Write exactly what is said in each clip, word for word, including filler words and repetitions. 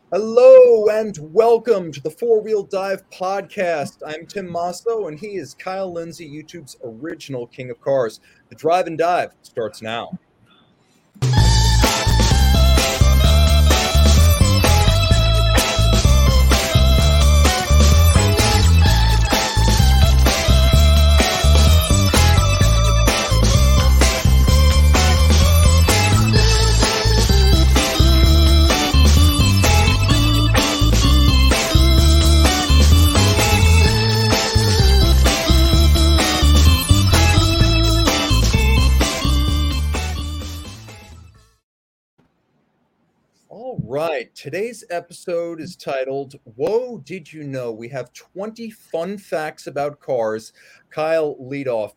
Hello and welcome to the Four Wheel Dive Podcast. I'm Tim Mosso and he is Kyle Lindsay, YouTube's original king of cars. The Drive and Dive starts now. All right, today's episode is titled, Whoa, Did You Know? We have twenty fun facts about cars. Kyle, lead off.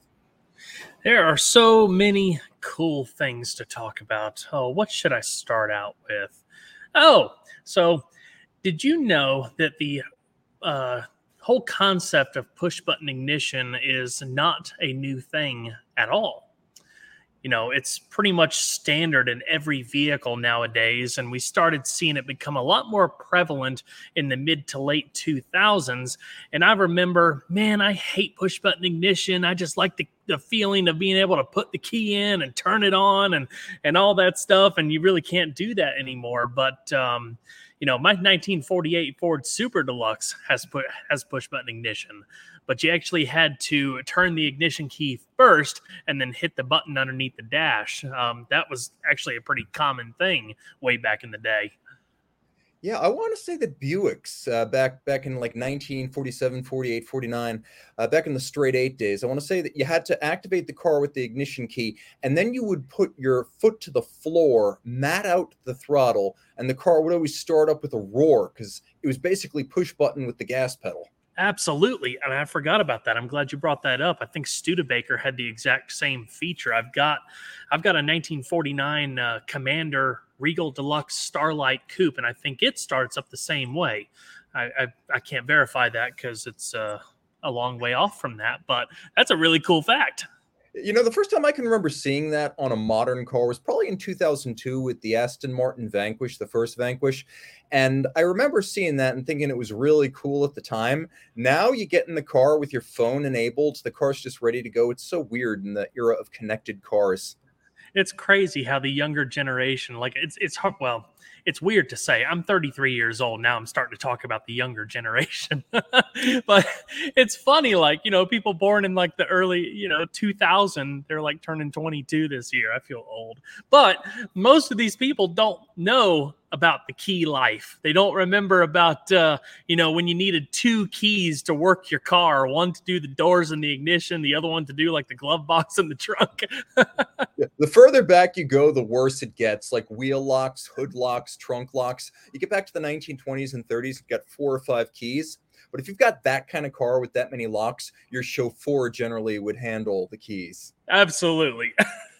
There are so many cool things to talk about. Oh, what should I start out with? Oh, so did you know that the uh, whole concept of push button ignition is not a new thing at all? You know, it's pretty much standard in every vehicle nowadays, and we started seeing it become a lot more prevalent in the mid to late two thousands. And I remember, man, I hate push button ignition. I just like the, the feeling of being able to put the key in and turn it on and and all that stuff, and you really can't do that anymore. But um, you know, my nineteen forty-eight Ford Super Deluxe has put has push button ignition, but you actually had to turn the ignition key first and then hit the button underneath the dash. Um, that was actually a pretty common thing way back in the day. Yeah, I want to say that Buicks uh, back back in like nineteen forty-seven, forty-eight, forty-nine, uh, back in the straight eight days, I want to say that you had to activate the car with the ignition key, and then you would put your foot to the floor, mat out the throttle, and the car would always start up with a roar because it was basically push button with the gas pedal. Absolutely. And I forgot about that. I'm glad you brought that up. I think Studebaker had the exact same feature. I've got I've got a nineteen forty-nine uh, Commander Regal Deluxe Starlight Coupe, and I think it starts up the same way. I I, I can't verify that because it's uh, a long way off from that, but that's a really cool fact. You know, the first time I can remember seeing that on a modern car was probably in two thousand two with the Aston Martin Vanquish, the first Vanquish. And I remember seeing that and thinking it was really cool at the time. Now you get in the car with your phone enabled, the car's just ready to go. It's so weird in the era of connected cars. It's crazy how the younger generation, like it's it's hard. Well, it's weird to say. I'm thirty-three years old now. I'm starting to talk about the younger generation, but it's funny. Like, you know, people born in like the early, you know, two thousand, they're like turning twenty-two this year. I feel old, but most of these people don't know about the key life. They don't remember about, uh, you know, when you needed two keys to work your car, one to do the doors and the ignition, the other one to do like the glove box and the trunk. Yeah, the further back you go, the worse it gets, like wheel locks, hood locks, trunk locks. You get back to the nineteen twenties and thirties, you've got four or five keys. But if you've got that kind of car with that many locks, your chauffeur generally would handle the keys. Absolutely.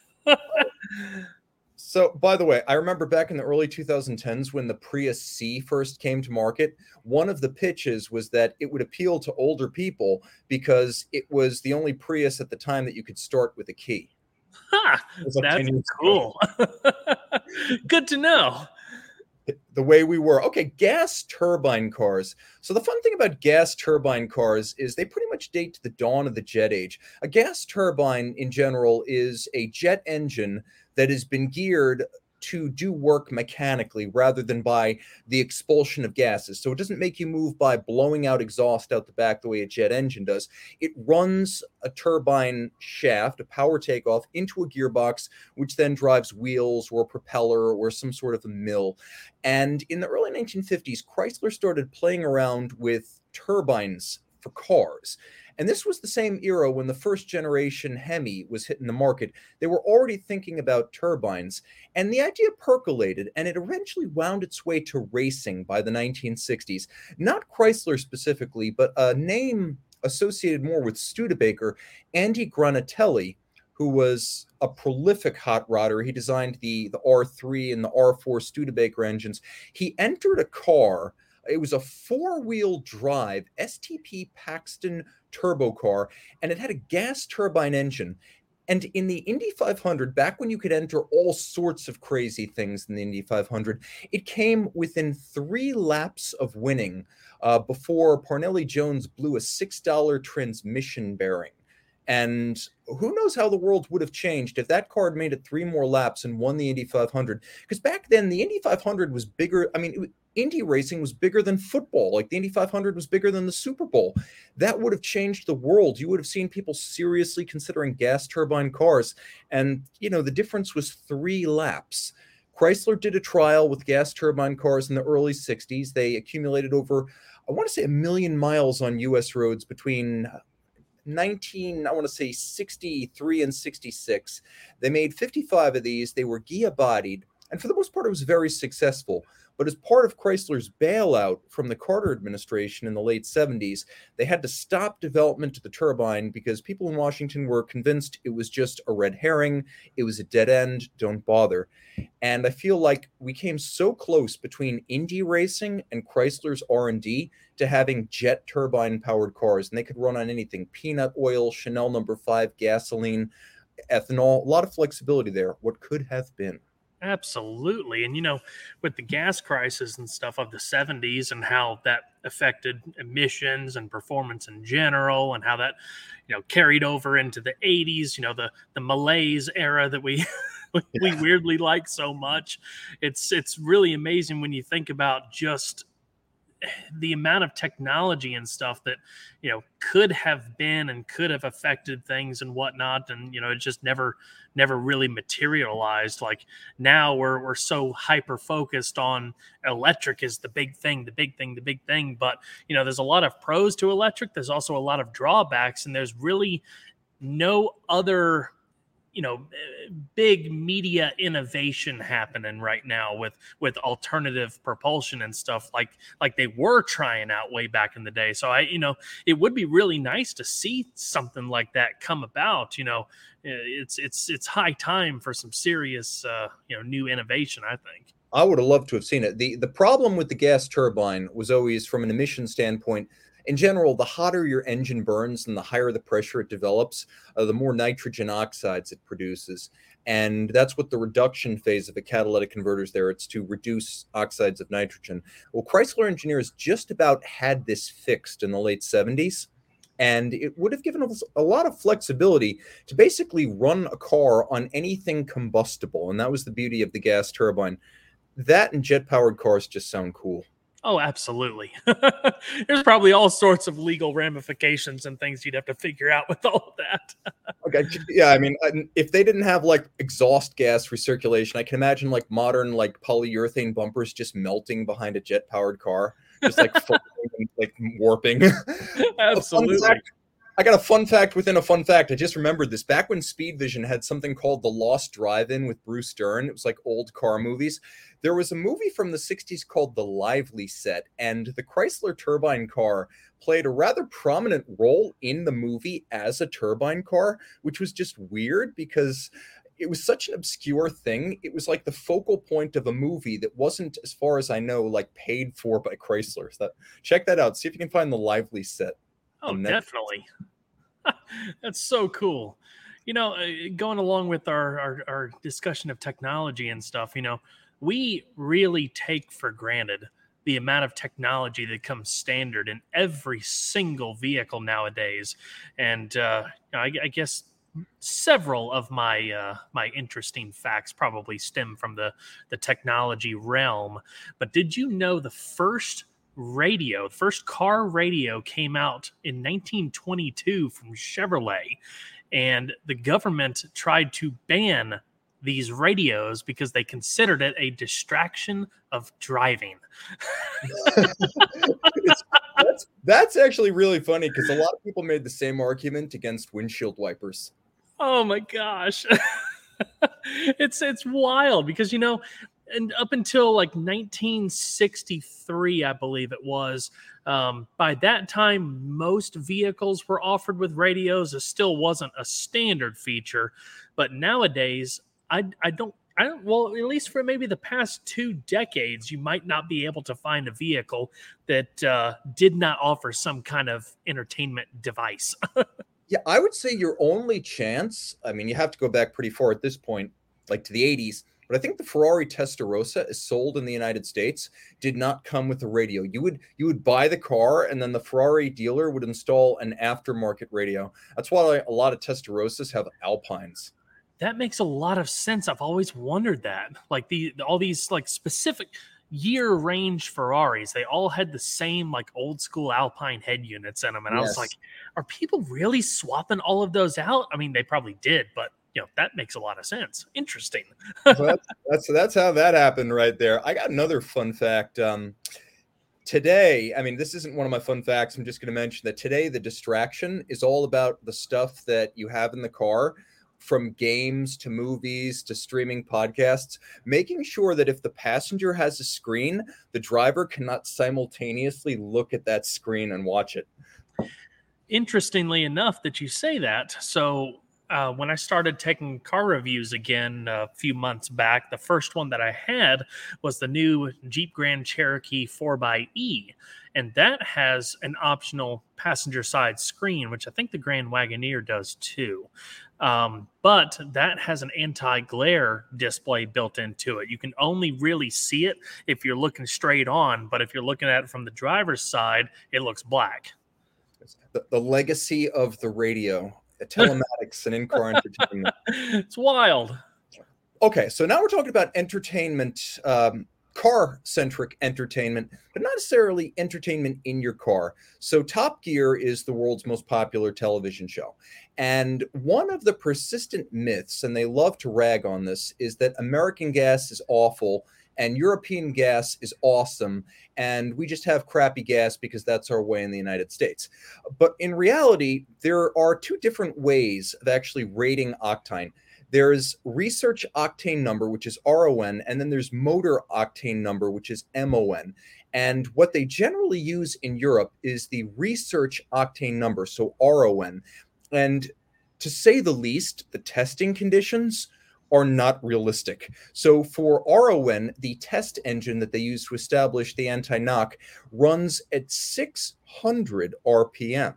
So, by the way, I remember back in the early twenty tens when the Prius C first came to market, one of the pitches was that it would appeal to older people because it was the only Prius at the time that you could start with a key. Huh, Like that's cool. Good to know. The way we were. Okay, gas turbine cars. So the fun thing about gas turbine cars is they pretty much date to the dawn of the jet age. A gas turbine in general is a jet engine that has been geared to do work mechanically rather than by the expulsion of gases. So it doesn't make you move by blowing out exhaust out the back the way a jet engine does. It runs a turbine shaft, a power takeoff, into a gearbox, which then drives wheels or a propeller or some sort of a mill. And in the early nineteen fifties, Chrysler started playing around with turbines for cars. And this was the same era when the first generation Hemi was hitting the market. They were already thinking about turbines, and the idea percolated, and it eventually wound its way to racing by the nineteen sixties. Not Chrysler specifically, but a name associated more with Studebaker, Andy Granatelli, who was a prolific hot rodder. He designed the, the R three and the R four Studebaker engines. He entered a car. It was a four-wheel drive S T P Paxton turbo car, and it had a gas turbine engine. And in the Indy five hundred, back when you could enter all sorts of crazy things in the Indy five hundred, it came within three laps of winning uh, before Parnelli Jones blew a six dollar transmission bearing. And who knows how the world would have changed if that car had made it three more laps and won the Indy five hundred. Because back then, the Indy five hundred was bigger. I mean, it, Indy racing was bigger than football. Like the Indy five hundred was bigger than the Super Bowl. That would have changed the world. You would have seen people seriously considering gas turbine cars. And, you know, the difference was three laps. Chrysler did a trial with gas turbine cars in the early sixties. They accumulated over, I want to say, a million miles on U S roads between nineteen, I want to say sixty-three and sixty-six. They made fifty-five of these. They were Ghia bodied, and for the most part, it was very successful. But as part of Chrysler's bailout from the Carter administration in the late seventies, they had to stop development of the turbine because people in Washington were convinced it was just a red herring. It was a dead end. Don't bother. And I feel like we came so close between Indy racing and Chrysler's R and D to having jet turbine powered cars, and they could run on anything: peanut oil, Chanel number five, gasoline, ethanol. A lot of flexibility there. What could have been. Absolutely. And, you know, with the gas crisis and stuff of the seventies and how that affected emissions and performance in general, and how that, you know, carried over into the eighties, you know, the, the malaise era that we, we Yeah. weirdly like so much. It's, it's really amazing when you think about just the amount of technology and stuff that, you know, could have been and could have affected things and whatnot. And, you know, it just never, never really materialized. Like now we're, we're so hyper focused on electric is the big thing, the big thing, the big thing. But, you know, there's a lot of pros to electric. There's also a lot of drawbacks, and there's really no other, you know, big media innovation happening right now with, with alternative propulsion and stuff like, like they were trying out way back in the day. So I, you know, it would be really nice to see something like that come about. You know, it's, it's, it's high time for some serious, uh, you know, new innovation, I think. I would have loved to have seen it. The, the problem with the gas turbine was always, from an emission standpoint, in general, the hotter your engine burns and the higher the pressure it develops, uh, the more nitrogen oxides it produces. And that's what the reduction phase of a catalytic converter is there. It's to reduce oxides of nitrogen. Well, Chrysler engineers just about had this fixed in the late seventies. And it would have given us a lot of flexibility to basically run a car on anything combustible. And that was the beauty of the gas turbine. That and jet-powered cars just sound cool. Oh, absolutely. There's probably all sorts of legal ramifications and things you'd have to figure out with all of that. Okay, yeah, I mean, if they didn't have like exhaust gas recirculation, I can imagine like modern like polyurethane bumpers just melting behind a jet-powered car, just like and, like warping. Absolutely. I got a fun fact within a fun fact. I just remembered this. Back when Speed Vision had something called The Lost Drive-In with Bruce Dern, it was like old car movies. There was a movie from the sixties called The Lively Set, and the Chrysler turbine car played a rather prominent role in the movie as a turbine car, which was just weird because it was such an obscure thing. It was like the focal point of a movie that wasn't, as far as I know, like paid for by Chrysler. So check that out. See if you can find The Lively Set. Oh, definitely. That's so cool. You know, going along with our, our, our discussion of technology and stuff, you know, we really take for granted the amount of technology that comes standard in every single vehicle nowadays. And uh, I, I guess several of my uh, my interesting facts probably stem from the, the technology realm. But did you know the first radio, the first car radio came out in nineteen twenty-two from Chevrolet, and the government tried to ban these radios because they considered it a distraction of driving. it's, that's, that's actually really funny because a lot of people made the same argument against windshield wipers. Oh my gosh. it's it's wild because, you know, and up until like nineteen sixty-three, I believe it was, um, by that time, most vehicles were offered with radios. It still wasn't a standard feature. But nowadays, I, I don't, I don't, well, at least for maybe the past two decades, you might not be able to find a vehicle that uh, did not offer some kind of entertainment device. Yeah, I would say your only chance, I mean, you have to go back pretty far at this point, like to the eighties, but I think the Ferrari Testarossa is sold in the United States, did not come with a radio. You would you would buy the car and then the Ferrari dealer would install an aftermarket radio. That's why a lot of Testarossas have Alpines. That makes a lot of sense. I've always wondered that. Like the all these like specific year range Ferraris, they all had the same like old school Alpine head units in them. And I was like, Yes. are people really swapping all of those out? I mean, they probably did, but you know, that makes a lot of sense. Interesting. So that's that's that's how that happened right there. I got another fun fact. Um, today, I mean, this isn't one of my fun facts. I'm just going to mention that today the distraction is all about the stuff that you have in the car, from games to movies to streaming podcasts, making sure that if the passenger has a screen, the driver cannot simultaneously look at that screen and watch it. Interestingly enough that you say that. So uh, when I started taking car reviews again a few months back, the first one that I had was the new Jeep Grand Cherokee four by E. And that has an optional passenger side screen, which I think the Grand Wagoneer does too. Um, but that has an anti-glare display built into it. You can only really see it if you're looking straight on, but if you're looking at it from the driver's side, it looks black. The, the legacy of the radio, telematics and in-car entertainment. It's wild. Okay, so now we're talking about entertainment, um, car-centric entertainment, but not necessarily entertainment in your car. So Top Gear is the world's most popular television show. And one of the persistent myths, and they love to rag on this, is that American gas is awful and European gas is awesome, and we just have crappy gas because that's our way in the United States. But in reality, there are two different ways of actually rating octane. There's research octane number, which is R O N, and then there's motor octane number, which is M O N. And what they generally use in Europe is the research octane number, so R O N. And to say the least, the testing conditions are not realistic. So for R O N, the test engine that they use to establish the anti-knock runs at six hundred R P M.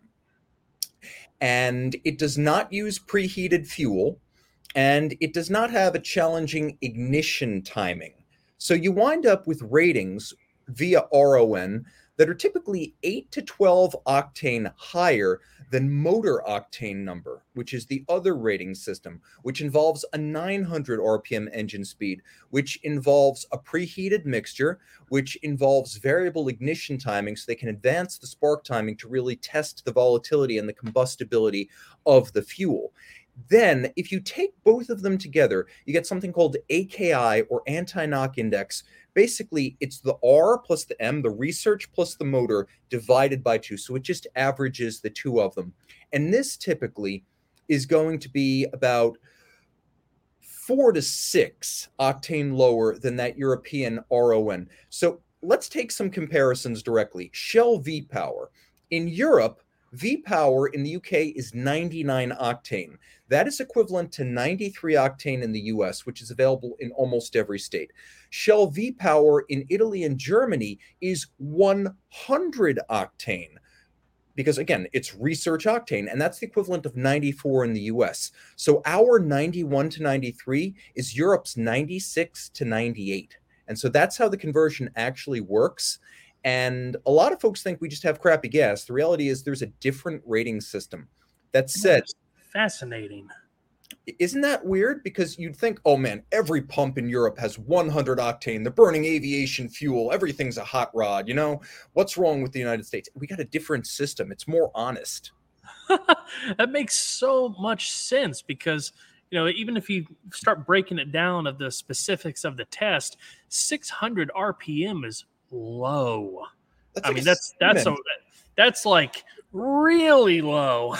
And it does not use preheated fuel, and it does not have a challenging ignition timing. So you wind up with ratings via R O N that are typically eight to twelve octane higher than motor octane number, which is the other rating system, which involves a nine hundred R P M engine speed, which involves a preheated mixture, which involves variable ignition timing so they can advance the spark timing to really test the volatility and the combustibility of the fuel. Then, if you take both of them together, you get something called A K I, or anti-knock index. Basically, it's the R plus the M, the research plus the motor, divided by two. So it just averages the two of them. And this typically is going to be about four to six octane lower than that European R O N. So let's take some comparisons directly. Shell V-Power. In Europe, V-Power in the U K is ninety-nine octane. That is equivalent to ninety-three octane in the U S, which is available in almost every state. Shell V-Power in Italy and Germany is one hundred octane, because again, it's research octane, and that's the equivalent of ninety-four in the U S. So our ninety-one to ninety-three is Europe's ninety-six to ninety-eight. And so that's how the conversion actually works. And a lot of folks think we just have crappy gas. The reality is there's a different rating system. That said, fascinating. Isn't that weird? Because you'd think, oh man, every pump in Europe has one hundred octane. They're burning aviation fuel. Everything's a hot rod. You know, what's wrong with the United States? We got a different system. It's more honest. That makes so much sense because, you know, even if you start breaking it down of the specifics of the test, six hundred R P M is low. That's I like mean, that's that's a, that's like really low.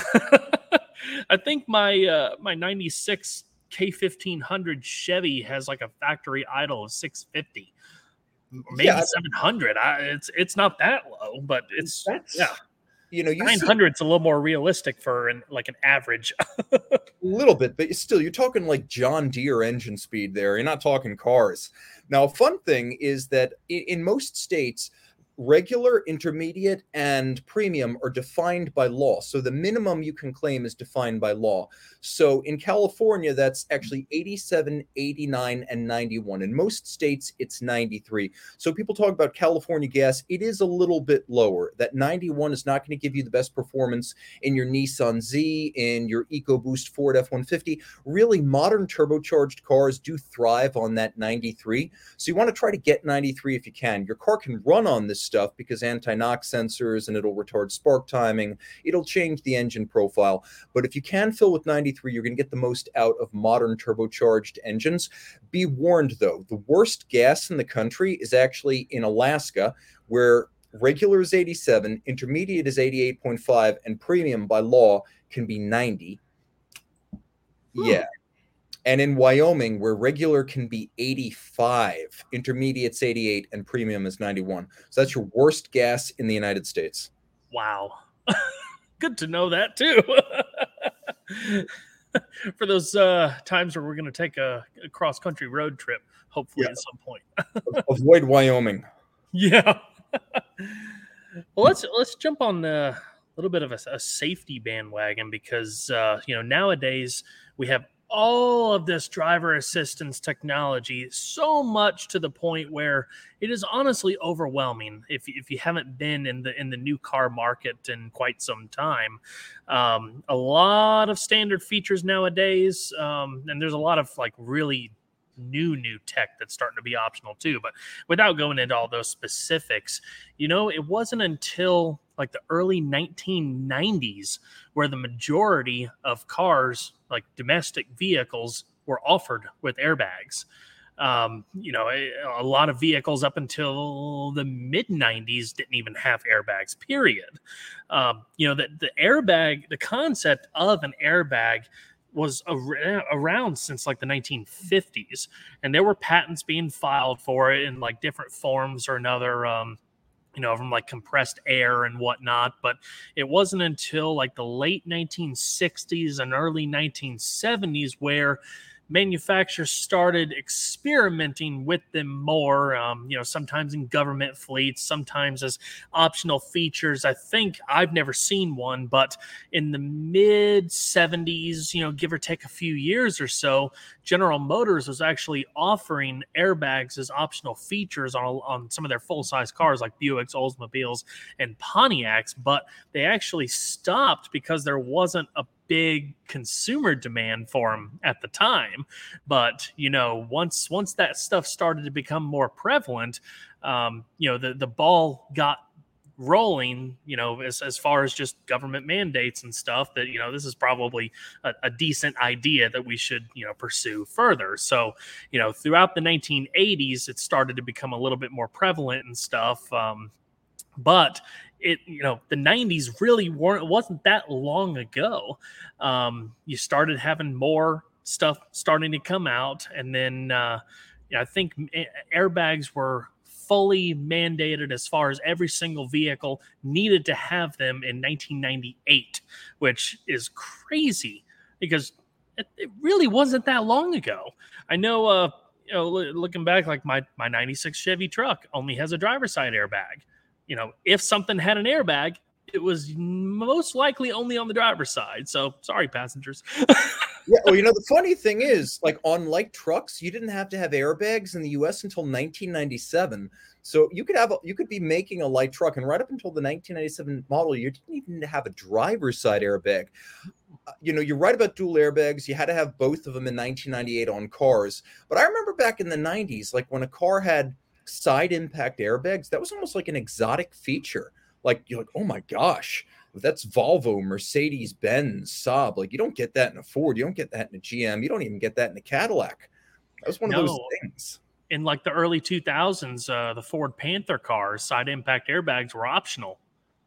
I think my uh, my ninety-six K fifteen hundred Chevy has like a factory idle of six fifty, maybe yeah, seven hundred. I, it's it's not that low, but it's that's, yeah. You know, you nine hundred is a little more realistic for an, like an average. A little bit, but still, you're talking like John Deere engine speed there. You're not talking cars. Now, a fun thing is that in, in most states, regular, intermediate, and premium are defined by law. So the minimum you can claim is defined by law. So in California, that's actually eighty-seven, eighty-nine, and ninety-one. In most states, it's ninety-three. So people talk about California gas. It is a little bit lower. That ninety-one is not going to give you the best performance in your Nissan Z, in your EcoBoost Ford F one fifty. Really, modern turbocharged cars do thrive on that ninety-three. So you want to try to get ninety-three if you can. Your car can run on this stuff because anti-knock sensors, and it'll retard spark timing. It'll change the engine profile. But if you can fill with ninety-three, you're going to get the most out of modern turbocharged engines. Be warned, though, the worst gas in the country is actually in Alaska, where regular is eighty-seven, intermediate is eighty-eight point five, and premium by law can be ninety. Hmm. Yeah. And in Wyoming, where regular can be eighty-five, intermediate's eighty-eight, and premium is ninety-one. So that's your worst gas in the United States. Wow. Good to know that, too. For those uh, times where we're going to take a, a cross-country road trip, hopefully yeah. at some point. Avoid Wyoming. Yeah. Well, let's let's jump on a little bit of a, a safety bandwagon because, uh, you know, nowadays we have all of this driver assistance technology, so much to the point where it is honestly overwhelming if, if you haven't been in the in the new car market in quite some time. Um, a lot of standard features nowadays, um, and there's a lot of like really new new tech that's starting to be optional too. But without going into all those specifics, you know, it wasn't until like the early nineteen nineties where the majority of cars, like domestic vehicles, were offered with airbags. Um, you know, a, a lot of vehicles up until the mid nineties didn't even have airbags, period. Um, you know, the, the airbag, the concept of an airbag was ar- around since like the nineteen fifties, and there were patents being filed for it in like different forms or another, um, you know, from like compressed air and whatnot. But it wasn't until like the late nineteen sixties and early nineteen seventies where manufacturers started experimenting with them more, um, you know, sometimes in government fleets, sometimes as optional features. I think I've never seen one, but in the mid seventies, you know, give or take a few years or so, General Motors was actually offering airbags as optional features on, on some of their full-size cars like Buicks, Oldsmobiles, and Pontiacs, but they actually stopped because there wasn't a big consumer demand for them at the time. But, you know, once once that stuff started to become more prevalent, um, you know, the, the ball got rolling, you know, as, as far as just government mandates and stuff that, you know, this is probably a, a decent idea that we should, you know, pursue further. So, you know, throughout the nineteen eighties, it started to become a little bit more prevalent and stuff. Um, but it, you know, the nineties really weren't, wasn't that long ago. Um, you started having more stuff starting to come out. And then, uh, you know, I think airbags were fully mandated as far as every single vehicle needed to have them in nineteen ninety-eight, which is crazy because it, it really wasn't that long ago. I know, uh, you know, looking back, like my, my ninety-six Chevy truck only has a driver's side airbag. You know, if something had an airbag, it was most likely only on the driver's side. So sorry, passengers. Yeah, well, you know, the funny thing is, like on light trucks, you didn't have to have airbags in the U S until nineteen ninety-seven. So you could have, a, you could be making a light truck, and right up until the nineteen ninety-seven model, you didn't even have a driver's side airbag. Uh, you know, you're right about dual airbags. You had to have both of them in nineteen ninety-eight on cars. But I remember back in the nineties, like when a car had side impact airbags, that was almost like an exotic feature. Like you're like, oh my gosh, that's Volvo, Mercedes Benz, Saab. Like you don't get that in a Ford, you don't get that in a G M, you don't even get that in a Cadillac. That was one no. of those things. In like the early two thousands, uh, the Ford Panther cars, side impact airbags were optional.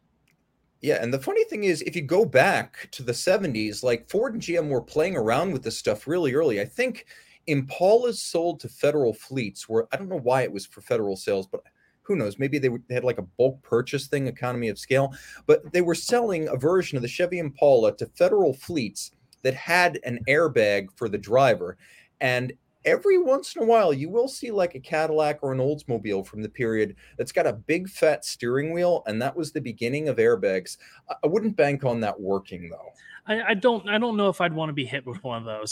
Yeah, and the funny thing is, if you go back to the seventies, like Ford and G M were playing around with this stuff really early. I think Impalas sold to federal fleets, where I don't know why it was for federal sales, but who knows? Maybe they, they had like a bulk purchase thing, economy of scale. But they were selling a version of the Chevy Impala to federal fleets that had an airbag for the driver. And every once in a while you will see like a Cadillac or an Oldsmobile from the period that's got a big fat steering wheel, and that was the beginning of airbags. I, I wouldn't bank on that working though. I, I don't I don't know if I'd want to be hit with one of those.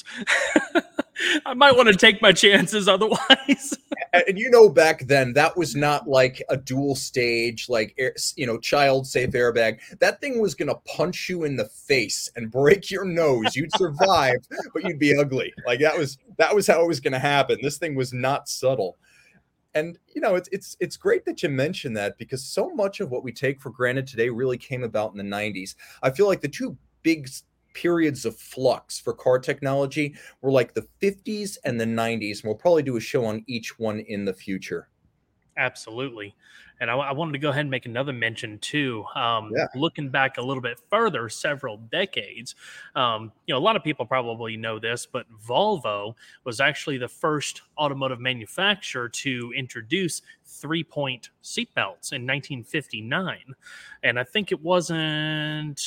I might want to take my chances otherwise. And you know, back then that was not like a dual stage, like air, you know, child safe airbag. That thing was going to punch you in the face and break your nose. You'd survive, but you'd be ugly. Like that was that was how it was going to happen. This thing was not subtle. And you know, it's it's it's great that you mentioned that, because so much of what we take for granted today really came about in the nineties. I feel like the two big periods of flux for car technology were like the fifties and the nineties, and we'll probably do a show on each one in the future. Absolutely. And I, I wanted to go ahead and make another mention too. Um, Yeah. looking back a little bit further, several decades, um, you know, a lot of people probably know this, but Volvo was actually the first automotive manufacturer to introduce three-point seatbelts in nineteen fifty-nine. And I think it wasn't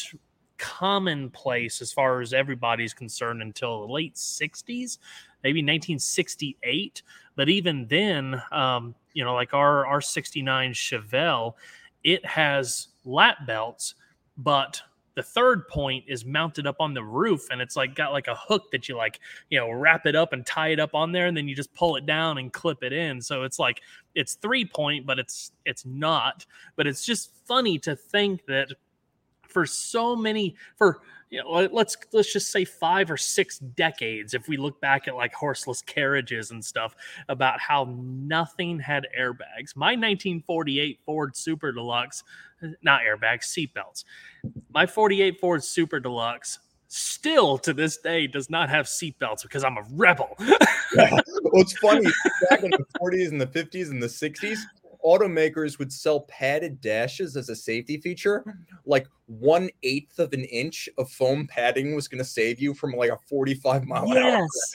commonplace as far as everybody's concerned until the late sixties, maybe nineteen sixty-eight. But even then, um, you know, like our our sixty-nine Chevelle, it has lap belts, but the third point is mounted up on the roof, and it's like got like a hook that you like, you know, wrap it up and tie it up on there, and then you just pull it down and clip it in. So it's like it's three point, but it's it's not. But it's just funny to think that for so many, for you know, let's let's just say five or six decades, if we look back at like horseless carriages and stuff, about how nothing had airbags. My nineteen forty-eight Ford Super Deluxe, not airbags, seatbelts. My forty-eight Ford Super Deluxe still to this day does not have seatbelts because I'm a rebel. Yeah. Well, it's funny, back in the forties and the fifties and the sixties, automakers would sell padded dashes as a safety feature. Like one eighth of an inch of foam padding was going to save you from like a forty-five mile an hour. Yes.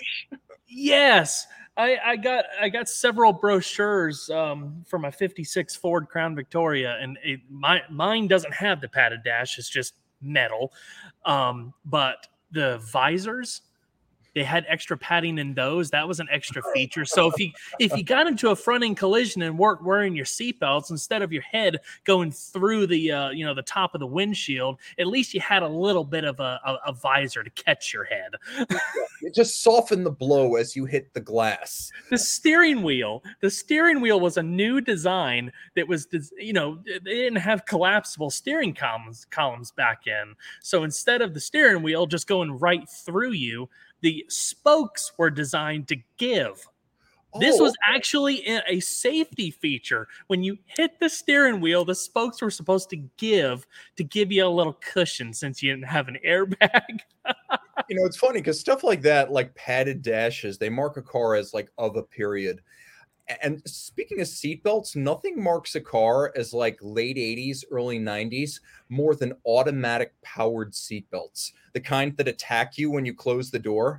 Yes. I, I got I got several brochures um, for my fifty-six Ford Crown Victoria, and it, my mine doesn't have the padded dash; it's just metal. Um, but the visors, they had extra padding in those. That was an extra feature. So if you if you got into a front end collision and weren't wearing your seatbelts, instead of your head going through the uh, you know the top of the windshield, at least you had a little bit of a, a, a visor to catch your head. It just softened the blow as you hit the glass. The steering wheel, the steering wheel was a new design that was, you know, they didn't have collapsible steering columns columns back in. So instead of the steering wheel just going right through you, the spokes were designed to give. This was actually a safety feature. When you hit the steering wheel, the spokes were supposed to give to give you a little cushion since you didn't have an airbag. You know, it's funny because stuff like that, like padded dashes, they mark a car as like of a period. And speaking of seatbelts, nothing marks a car as like late eighties, early nineties more than automatic powered seatbelts, the kind that attack you when you close the door.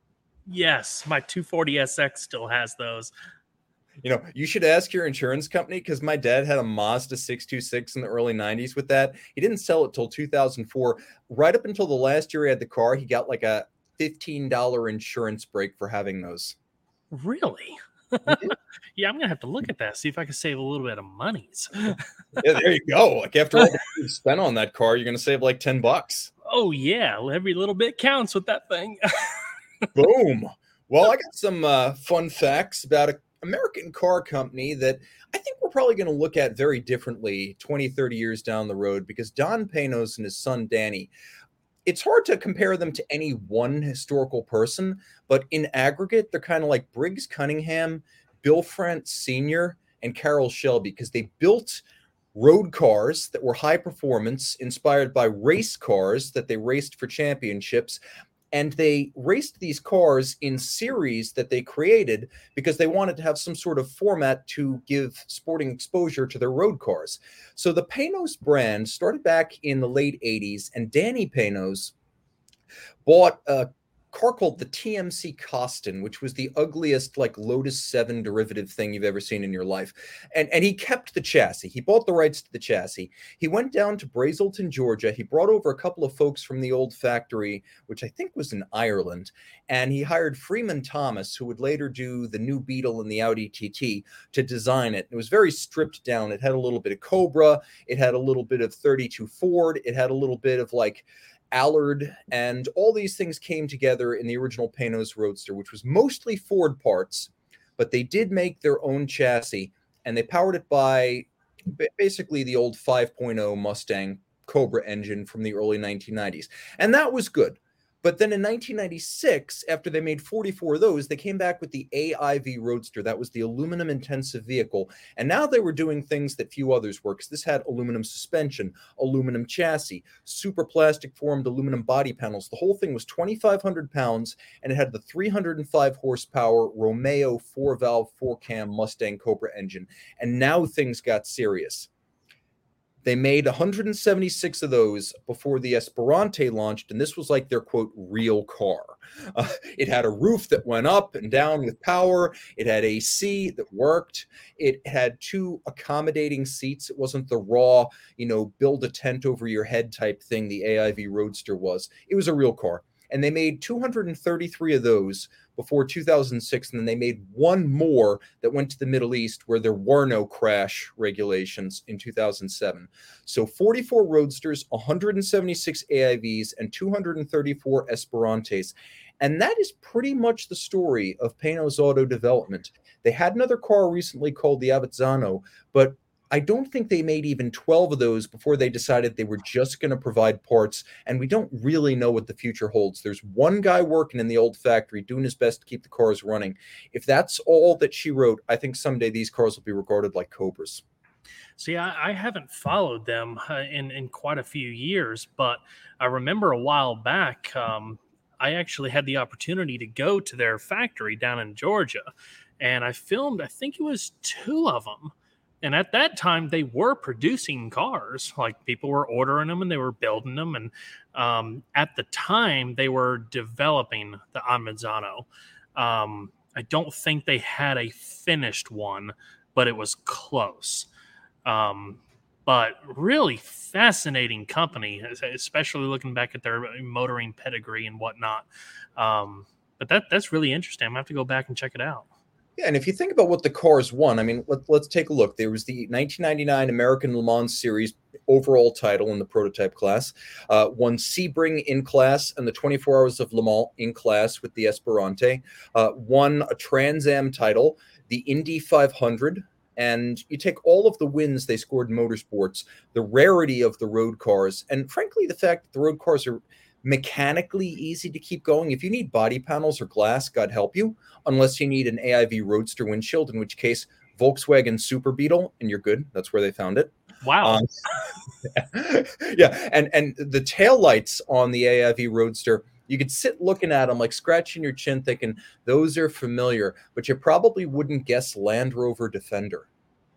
Yes, my two forty S X still has those. You know, you should ask your insurance company, because my dad had a Mazda six two six in the early nineties with that. He didn't sell it till two thousand four. Right up until the last year he had the car, he got like a fifteen dollars insurance break for having those. Really? Yeah, I'm gonna have to look at that, see if I can save a little bit of monies. Yeah, there you go. Like after all the you spent on that car, you're gonna save like ten bucks. Oh yeah, every little bit counts with that thing. Boom. Well, I got some uh, fun facts about an American car company that I think we're probably going to look at very differently twenty, thirty years down the road, because Don Panos and his son Danny, it's hard to compare them to any one historical person, but in aggregate, they're kind of like Briggs Cunningham, Bill France Senior, and Carroll Shelby, because they built road cars that were high performance, inspired by race cars that they raced for championships. And they raced these cars in series that they created because they wanted to have some sort of format to give sporting exposure to their road cars. So the Panos brand started back in the late eighties, and Danny Panos bought a car called the T M C Costin, which was the ugliest like Lotus seven derivative thing you've ever seen in your life. And and he kept the chassis. He bought the rights to the chassis. He went down to Brazelton, Georgia. He brought over a couple of folks from the old factory, which I think was in Ireland, and he hired Freeman Thomas, who would later do the new Beetle and the Audi T T, to design it. It was very stripped down. It had a little bit of Cobra. It had a little bit of thirty-two Ford. It had a little bit of like Allard, and all these things came together in the original Panos Roadster, which was mostly Ford parts, but they did make their own chassis, and they powered it by basically the old five point oh Mustang Cobra engine from the early nineteen nineties. And that was good. But then in nineteen ninety-six, after they made forty-four of those, they came back with the A I V Roadster. That was the aluminum intensive vehicle. And now they were doing things that few others were, because this had aluminum suspension, aluminum chassis, super plastic formed aluminum body panels. The whole thing was twenty-five hundred pounds, and it had the three hundred five horsepower Romeo four valve, four cam Mustang Cobra engine. And now things got serious. They made one hundred seventy-six of those before the Esperante launched, and this was like their, quote, real car. Uh, it had a roof that went up and down with power. It had A C that worked. It had two accommodating seats. It wasn't the raw, you know, build a tent over your head type thing the A I V Roadster was. It was a real car. And they made two hundred thirty-three of those before two thousand six, and then they made one more that went to the Middle East where there were no crash regulations in two thousand seven. So forty-four Roadsters, one hundred seventy-six A I Vs, and two hundred thirty-four Esperantes. And that is pretty much the story of Panos Auto Development. They had another car recently called the Avezzano, but I don't think they made even twelve of those before they decided they were just going to provide parts, and we don't really know what the future holds. There's one guy working in the old factory doing his best to keep the cars running. If that's all that she wrote, I think someday these cars will be regarded like Cobras. See, I, I haven't followed them uh, in, in quite a few years, but I remember a while back, um, I actually had the opportunity to go to their factory down in Georgia, and I filmed, I think it was two of them. And at that time, they were producing cars. Like, people were ordering them and they were building them. And um, at the time, they were developing the Avezzano. Um, I don't think they had a finished one, but it was close. Um, but really fascinating company, especially looking back at their motoring pedigree and whatnot. Um, but that that's really interesting. I'm going to have to go back and check it out. Yeah, and if you think about what the cars won, I mean, let, let's take a look. There was the nineteen ninety-nine American Le Mans Series overall title in the prototype class, uh, won Sebring in class and the twenty-four Hours of Le Mans in class with the Esperante, uh, won a Trans Am title, the Indy five hundred, and you take all of the wins they scored in motorsports, the rarity of the road cars, and frankly, the fact that the road cars are mechanically easy to keep going. If you need body panels or glass, God help you, unless you need an A I V Roadster windshield, in which case Volkswagen Super Beetle, and you're good. That's where they found it. Wow. Um, yeah, and and the taillights on the A I V Roadster, you could sit looking at them like scratching your chin thinking, those are familiar, but you probably wouldn't guess Land Rover Defender.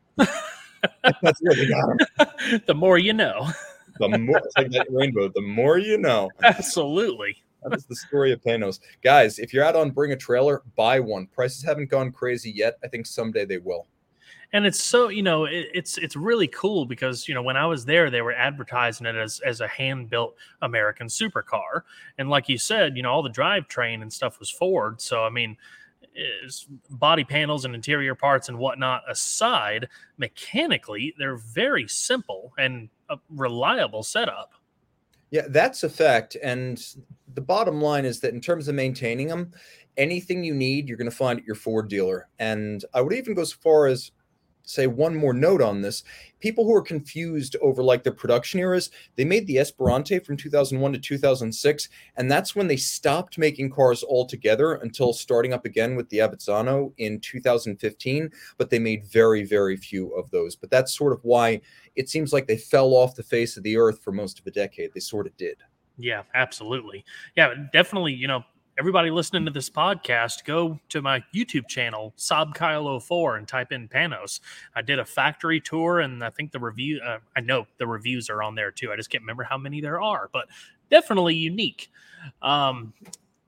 That's where they got them. The more you know. The more, it's like that rainbow, the more you know. Absolutely. That is the story of Panos. Guys, if you're out on Bring a Trailer, buy one. Prices haven't gone crazy yet. I think someday they will. And it's so, you know, it, it's it's really cool because, you know, when I was there, they were advertising it as, as a hand-built American supercar. And like you said, you know, all the drivetrain and stuff was Ford. So, I mean, is body panels and interior parts and whatnot aside, mechanically, they're very simple and a reliable setup. Yeah, that's a fact. And the bottom line is that in terms of maintaining them, anything you need, you're going to find at your Ford dealer. And I would even go so far as say one more note on this. People who are confused over like the production eras, they made the Esperante from two thousand one to two thousand six, and that's when they stopped making cars altogether until starting up again with the Avezzano in two thousand fifteen, but they made very, very few of those. But that's sort of why it seems like they fell off the face of the earth for most of a decade. They sort of did. Yeah, absolutely. Yeah, definitely, you know, everybody listening to this podcast, go to my YouTube channel, Saab Kyle oh four, and type in Panos. I did a factory tour, and I think the review, uh, I know the reviews are on there too. I just can't remember how many there are, but definitely unique. Um,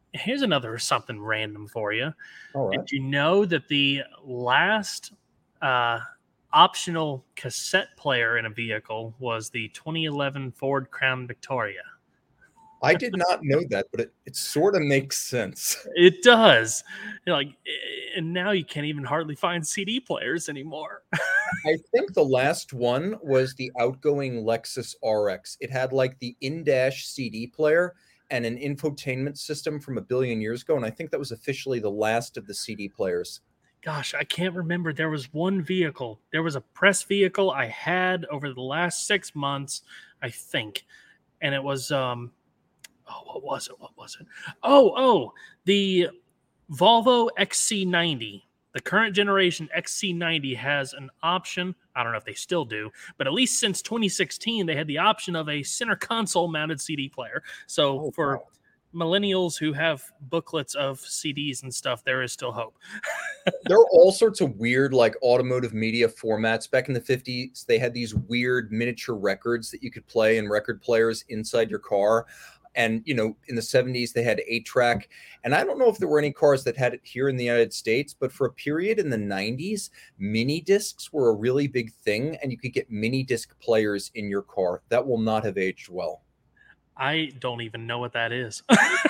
here's another something random for you. All right. Did you know that the last uh, optional cassette player in a vehicle was the twenty eleven Ford Crown Victoria? I did not know that, but it, it sort of makes sense. It does. You're like, eh, and now you can't even hardly find C D players anymore. I think the last one was the outgoing Lexus R X. It had like the in-dash C D player and an infotainment system from a billion years ago, and I think that was officially the last of the C D players. Gosh, I can't remember. There was one vehicle. There was a press vehicle I had over the last six months, I think, and it was um. Oh, what was it? What was it? Oh, oh, the Volvo X C ninety. The current generation X C ninety has an option. I don't know if they still do, but at least since twenty sixteen, they had the option of a center console mounted C D player. So Oh, for wow. millennials who have booklets of C Ds and stuff, there is still hope. There are all sorts of weird, like automotive media formats. Back in the fifties, they had these weird miniature records that you could play in record players inside your car. And, you know, in the seventies, they had eight track. And I don't know if there were any cars that had it here in the United States, but for a period in the nineties, mini discs were a really big thing. And you could get mini disc players in your car. That will not have aged well. I don't even know what that is.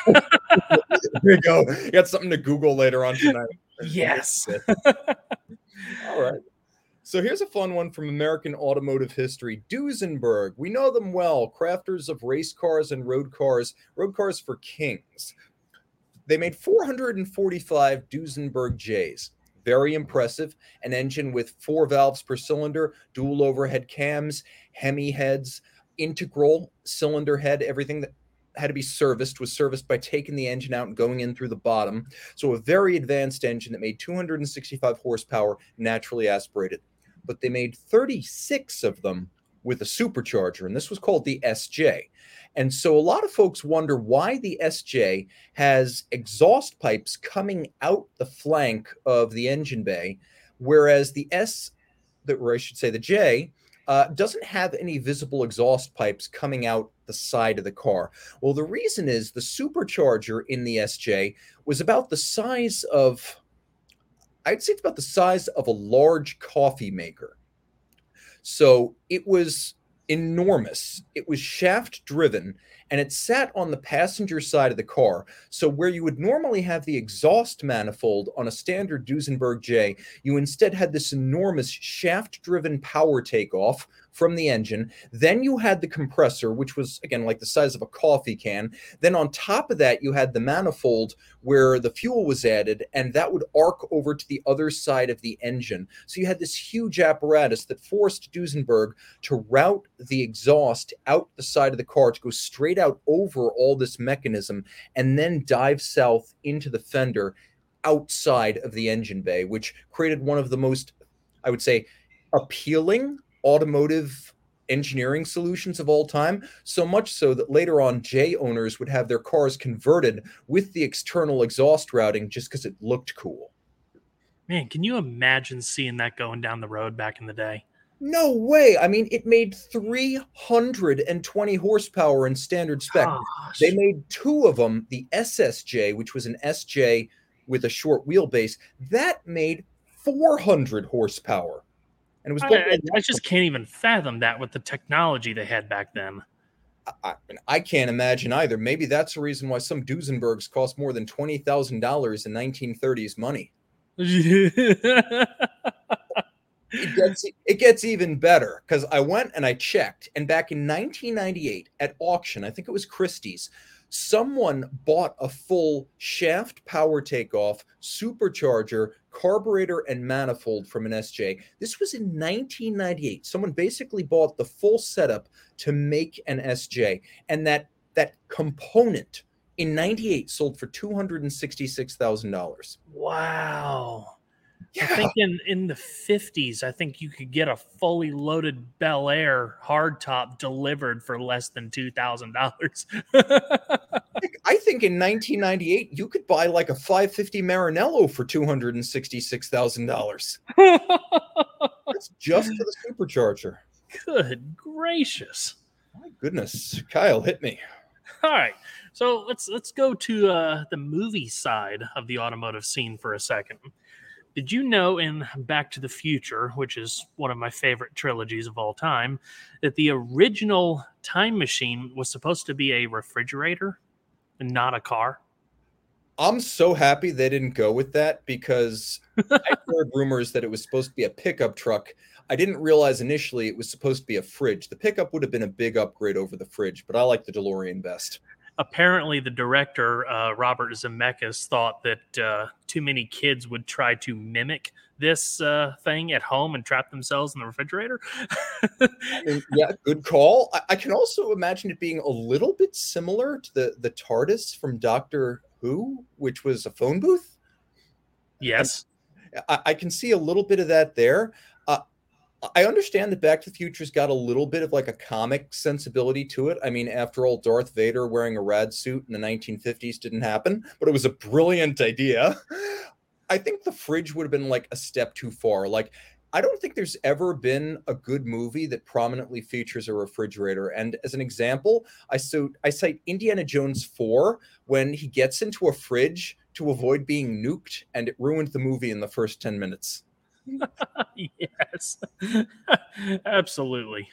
There you go. You got something to Google later on tonight. Yes. All right. So here's a fun one from American automotive history. Duesenberg. We know them well. Crafters of race cars and road cars. Road cars for kings. They made four hundred forty-five Duesenberg J's. Very impressive. An engine with four valves per cylinder, dual overhead cams, Hemi heads, integral cylinder head, everything that had to be serviced was serviced by taking the engine out and going in through the bottom. So a very advanced engine that made two hundred sixty-five horsepower, naturally aspirated. But they made thirty-six of them with a supercharger, and this was called the S J. And so a lot of folks wonder why the S J has exhaust pipes coming out the flank of the engine bay, whereas the S, or I should say the J, uh, doesn't have any visible exhaust pipes coming out the side of the car. Well, the reason is the supercharger in the S J was about the size of, I'd say it's about the size of a large coffee maker. So it was enormous. It was shaft driven, and it sat on the passenger side of the car. So where you would normally have the exhaust manifold on a standard Duesenberg J, you instead had this enormous shaft driven power takeoff from the engine. Then you had the compressor, which was, again, like the size of a coffee can. Then on top of that, you had the manifold where the fuel was added, and that would arc over to the other side of the engine. So you had this huge apparatus that forced Duesenberg to route the exhaust out the side of the car to go straight out over all this mechanism and then dive south into the fender outside of the engine bay, which created one of the most, I would say, appealing automotive engineering solutions of all time, so much so that later on J owners would have their cars converted with the external exhaust routing just because it looked cool. Man, can you imagine seeing that going down the road back in the day? No way. I mean, it made three hundred twenty horsepower in standard spec. Gosh. They made two of them, the S S J, which was an S J with a short wheelbase, that made four hundred horsepower. And it was I, I, I just can't even fathom that with the technology they had back then. I, I can't imagine either. Maybe that's the reason why some Duesenbergs cost more than twenty thousand dollars in nineteen thirties money. It gets, it gets even better because I went and I checked, and back in nineteen ninety-eight at auction, I think it was Christie's, someone bought a full shaft power takeoff, supercharger, carburetor, and manifold from an S J. This was in nineteen ninety-eight. Someone basically bought the full setup to make an S J, and that that component in ninety-eight sold for two hundred sixty-six thousand dollars. Wow. Yeah. I think in, in the fifties, I think you could get a fully loaded Bel Air hardtop delivered for less than two thousand dollars. I think in nineteen ninety-eight, you could buy like a five fifty Maranello for two hundred sixty-six thousand dollars. That's just for the supercharger. Good gracious. My goodness. Kyle, hit me. All right, so let's let's go to uh, the movie side of the automotive scene for a second. Did you know in Back to the Future, which is one of my favorite trilogies of all time, that the original time machine was supposed to be a refrigerator and not a car? I'm so happy they didn't go with that because I heard rumors that it was supposed to be a pickup truck. I didn't realize initially it was supposed to be a fridge. The pickup would have been a big upgrade over the fridge, but I like the DeLorean best. Apparently, the director, uh, Robert Zemeckis, thought that uh, too many kids would try to mimic this uh, thing at home and trap themselves in the refrigerator. I mean, yeah, good call. I, I can also imagine it being a little bit similar to the, the TARDIS from Doctor Who, which was a phone booth. Yes. I, I can see a little bit of that there. Uh, I understand that Back to the Future's got a little bit of like a comic sensibility to it. I mean, after all, Darth Vader wearing a rad suit in the nineteen fifties didn't happen, but it was a brilliant idea. I think the fridge would have been like a step too far. Like, I don't think there's ever been a good movie that prominently features a refrigerator. And as an example, I so I cite Indiana Jones four when he gets into a fridge to avoid being nuked, and it ruined the movie in the first ten minutes. Yes, absolutely.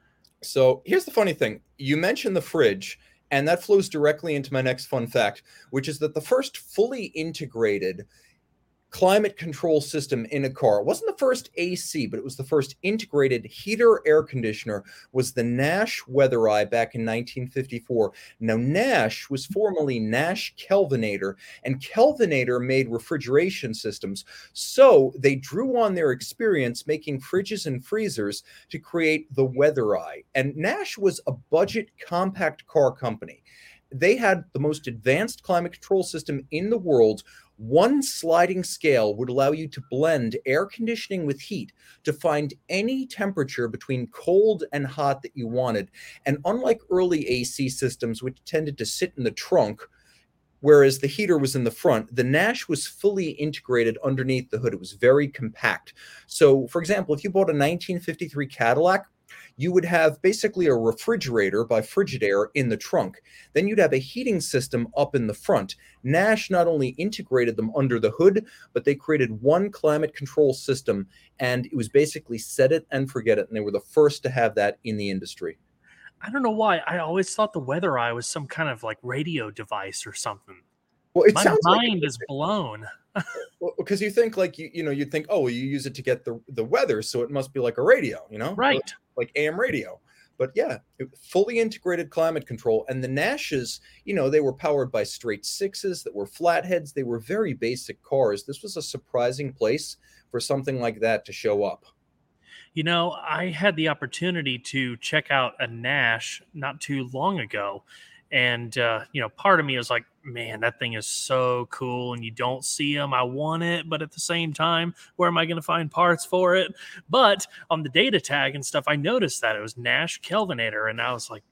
So here's the funny thing. You mentioned the fridge, and that flows directly into my next fun fact, which is that the first fully integrated climate control system in a car, it wasn't the first A C, but it was the first integrated heater air conditioner, was the Nash Weathereye back in nineteen fifty-four. Now, Nash was formerly Nash Kelvinator, and Kelvinator made refrigeration systems. So they drew on their experience making fridges and freezers to create the Weathereye. And Nash was a budget compact car company. They had the most advanced climate control system in the world. One sliding scale would allow you to blend air conditioning with heat to find any temperature between cold and hot that you wanted. And unlike early A C systems, which tended to sit in the trunk, whereas the heater was in the front, the Nash was fully integrated underneath the hood. It was very compact. So, for example, if you bought a nineteen fifty-three Cadillac, you would have basically a refrigerator by Frigidaire in the trunk. Then you'd have a heating system up in the front. Nash not only integrated them under the hood, but they created one climate control system, and it was basically set it and forget it. And they were the first to have that in the industry. I don't know why. I always thought the Weathereye was some kind of like radio device or something. Well, it My sounds mind like is blown. well, because you think like you you know you'd think, oh, well, you use it to get the the weather, so it must be like a radio, you know, Right. like A M radio. But yeah, it, fully integrated climate control. And the Nashes, you know, they were powered by straight sixes that were flatheads. They were very basic cars. This was a surprising place for something like that to show up. You know, I had the opportunity to check out a Nash not too long ago. And, uh, you know, part of me was like, man, that thing is so cool. And you don't see them. I want it. But at the same time, where am I going to find parts for it? But on the data tag and stuff, I noticed that it was Nash Kelvinator. And I was like,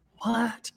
what?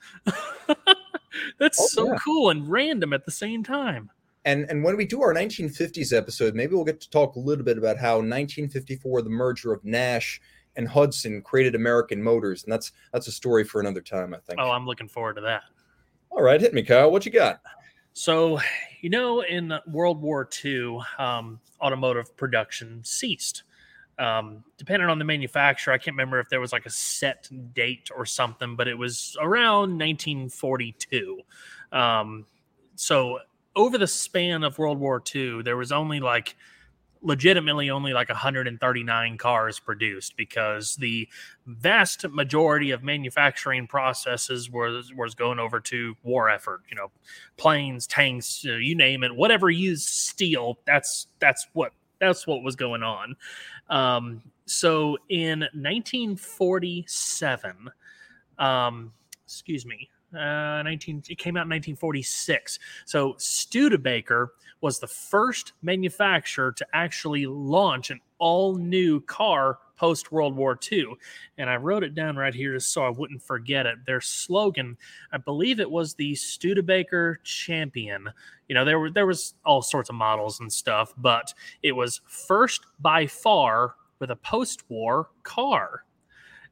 That's Oh, so yeah. cool and random at the same time. And and when we do our nineteen fifties episode, maybe we'll get to talk a little bit about how nineteen fifty-four, the merger of Nash and Hudson created American Motors. And that's that's a story for another time, I think. Oh, I'm looking forward to that. All right, hit me, Kyle. What you got? So, you know, in World War Two, um, automotive production ceased. Um, depending on the manufacturer, I can't remember if there was like a set date or something, but it was around nineteen forty-two. Um, so, over the span of World War Two, there was only like legitimately only like one hundred thirty-nine cars produced because the vast majority of manufacturing processes was was going over to war effort. You know, planes, tanks, uh, you name it, whatever used steel. That's that's what that's what was going on. Um, so in nineteen forty-seven, um, excuse me. Uh, nineteen it came out in nineteen forty-six. So Studebaker was the first manufacturer to actually launch an all-new car post World War Two. And I wrote it down right here just so I wouldn't forget it. Their slogan, I believe it was the Studebaker Champion. You know, there were there was all sorts of models and stuff, but it was first by far with a post-war car.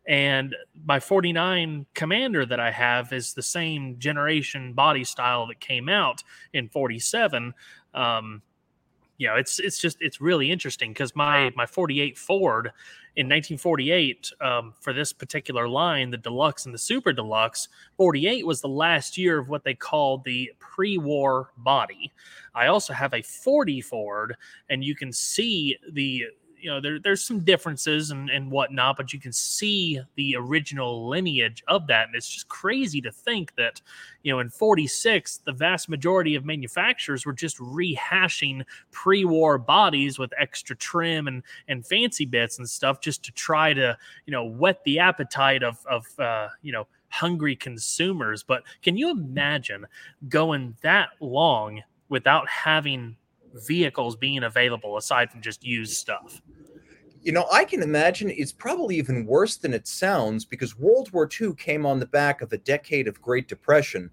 And my forty-nine Commander that I have is the same generation body style that came out in forty-seven. Um, you know, it's it's just it's really interesting because my my forty-eight Ford in nineteen forty-eight, um, for this particular line, the Deluxe and the Super Deluxe, forty-eight was the last year of what they called the pre-war body. I also have a forty Ford, and you can see the you know there there's some differences and and whatnot, but you can see the original lineage of that, and it's just crazy to think that you know in forty-six the vast majority of manufacturers were just rehashing pre-war bodies with extra trim and and fancy bits and stuff just to try to you know whet the appetite of of uh, you know hungry consumers. But can you imagine going that long without having vehicles being available aside from just used stuff? You know, I can imagine it's probably even worse than it sounds because World War Two came on the back of a decade of Great Depression.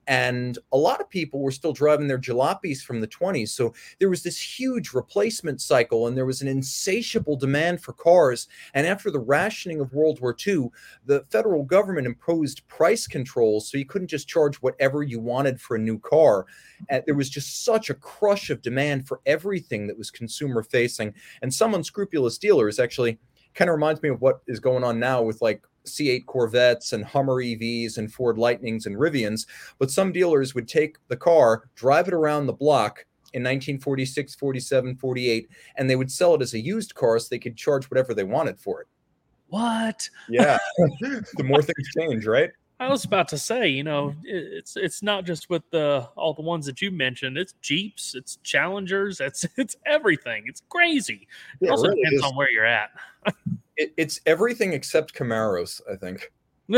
And a lot of people were still driving their jalopies from the twenties. So there was this huge replacement cycle and there was an insatiable demand for cars. And after the rationing of World War Two, the federal government imposed price controls. So you couldn't just charge whatever you wanted for a new car. And there was just such a crush of demand for everything that was consumer facing. And some unscrupulous dealers actually kind of reminds me of what is going on now with like C eight Corvettes and Hummer E Vs and Ford Lightnings and Rivians. But some dealers would take the car, drive it around the block in nineteen forty-six, forty-seven, forty-eight, and they would sell it as a used car so they could charge whatever they wanted for it. What? Yeah. The more things change, right? I was about to say, you know, it's it's not just with the all the ones that you mentioned. It's Jeeps, it's Challengers, it's it's everything. It's crazy. It Yeah, also it really depends is. on where you're at. It, it's everything except Camaros, I think.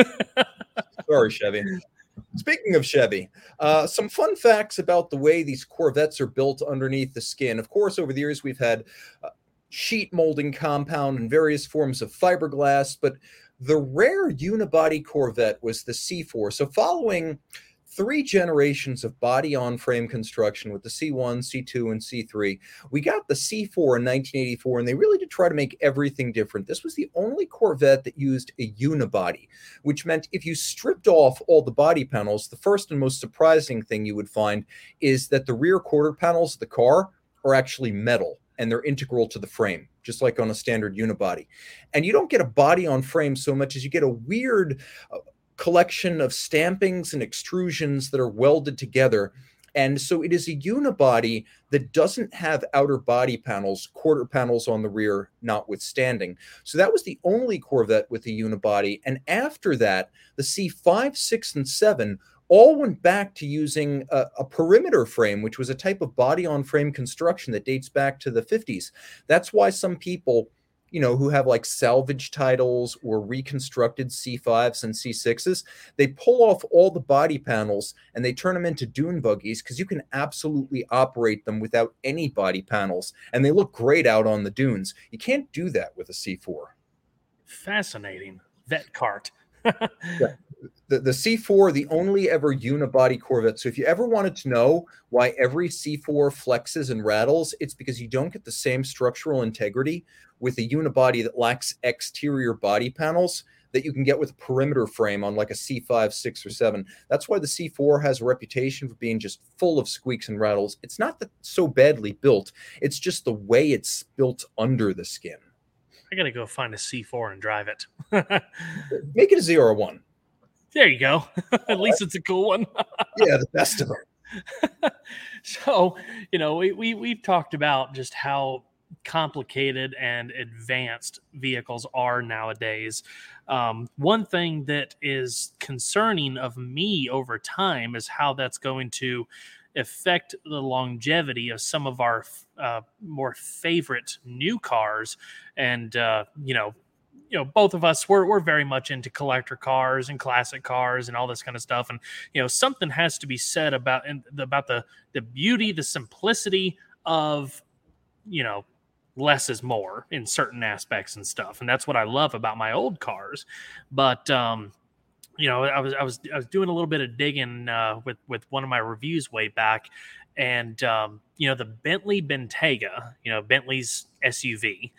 Sorry, Chevy. Speaking of Chevy, uh, some fun facts about the way these Corvettes are built underneath the skin. Of course, over the years, we've had uh, sheet molding compound and various forms of fiberglass, but the rare unibody Corvette was the C four. So following three generations of body-on-frame construction with the C one, C two, and C three, we got the C four in nineteen eighty-four, and they really did try to make everything different. This was the only Corvette that used a unibody, which meant if you stripped off all the body panels, the first and most surprising thing you would find is that the rear quarter panels of the car are actually metal, and they're integral to the frame, just like on a standard unibody. And you don't get a body on frame so much as you get a weird uh, collection of stampings and extrusions that are welded together. And so it is a unibody that doesn't have outer body panels, quarter panels on the rear notwithstanding. So that was the only Corvette with a unibody. And after that, the C five, six, and seven all went back to using a, a perimeter frame, which was a type of body-on-frame construction that dates back to the fifties. That's why some people, you know, who have like salvage titles or reconstructed C fives and C sixes, they pull off all the body panels and they turn them into dune buggies because you can absolutely operate them without any body panels. And they look great out on the dunes. You can't do that with a C four. Fascinating. Vet cart. Yeah. The, the C four, the only ever unibody Corvette. So if you ever wanted to know why every C four flexes and rattles, it's because you don't get the same structural integrity with a unibody that lacks exterior body panels that you can get with a perimeter frame on like a C five, six, or seven. That's why the C four has a reputation for being just full of squeaks and rattles. It's not that it's so badly built. It's just the way it's built under the skin. I got to go find a C four and drive it. Make it a Z R one. There you go. At least it's a cool one. Yeah, the best of them. So, you know, we, we, we've talked about just how complicated and advanced vehicles are nowadays. Um, one thing that is concerning of me over time is how that's going to affect the longevity of some of our uh, more favorite new cars. And, uh, you know, you know, both of us, we're, we're very much into collector cars and classic cars and all this kind of stuff. And, you know, something has to be said about, about the, the beauty, the simplicity of, you know, less is more in certain aspects and stuff. And that's what I love about my old cars. But, um, you know, I was, I was, I was doing a little bit of digging uh, with, with one of my reviews way back. And, um, you know, the Bentley Bentayga, you know, Bentley's S U V,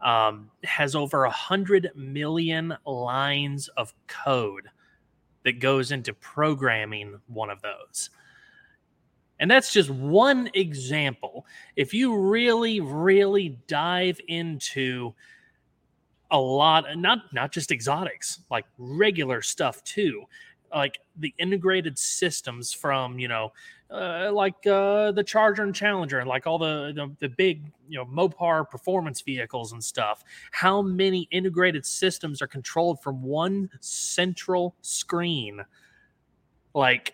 um, has over a hundred million lines of code that goes into programming one of those. And that's just one example. If you really, really dive into a lot, not not just exotics, like regular stuff too, like the integrated systems from, you know, uh, like uh, the Charger and Challenger, and like all the, the the big, you know, Mopar performance vehicles and stuff. How many integrated systems are controlled from one central screen? Like,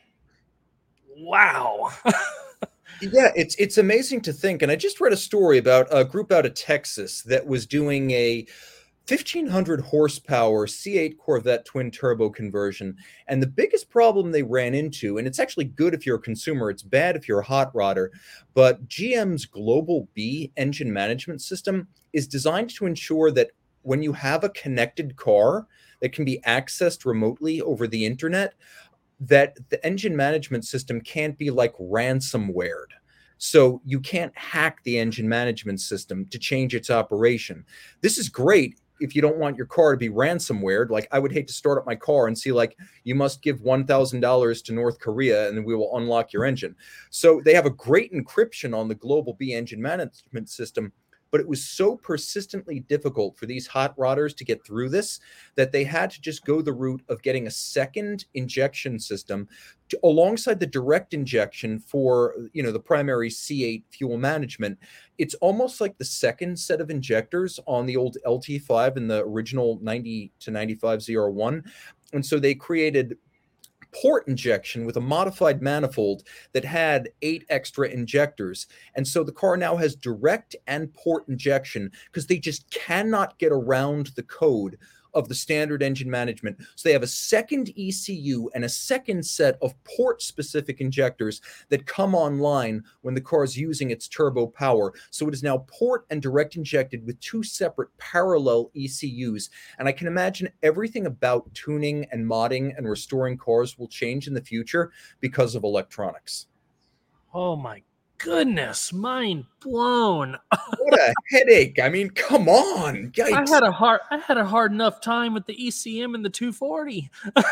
wow. Yeah, it's it's amazing to think. And I just read a story about a group out of Texas that was doing a fifteen hundred horsepower C eight Corvette twin turbo conversion. And the biggest problem they ran into, and it's actually good if you're a consumer, it's bad if you're a hot rodder, but G M's Global B engine management system is designed to ensure that when you have a connected car that can be accessed remotely over the internet, that the engine management system can't be like ransomwared. So you can't hack the engine management system to change its operation. This is great if you don't want your car to be ransomwared. Like, I would hate to start up my car and see like, you must give one thousand dollars to North Korea and then we will unlock your engine. So they have a great encryption on the Global B engine management system, but it was so persistently difficult for these hot rodders to get through this that they had to just go the route of getting a second injection system to, alongside the direct injection for, you know, the primary C eight fuel management. It's almost like the second set of injectors on the old L T five and the original ninety to ninety-five oh one. And so they created port injection with a modified manifold that had eight extra injectors. And so the car now has direct and port injection because they just cannot get around the code of the standard engine management. So they have a second E C U and a second set of port-specific injectors that come online when the car is using its turbo power. So it is now port and direct injected with two separate parallel E C Us. And I can imagine everything about tuning and modding and restoring cars will change in the future because of electronics. Oh my goodness, mind blown. What a headache. I mean, come on. Yikes. I had a hard I had a hard enough time with the E C M and the two forty.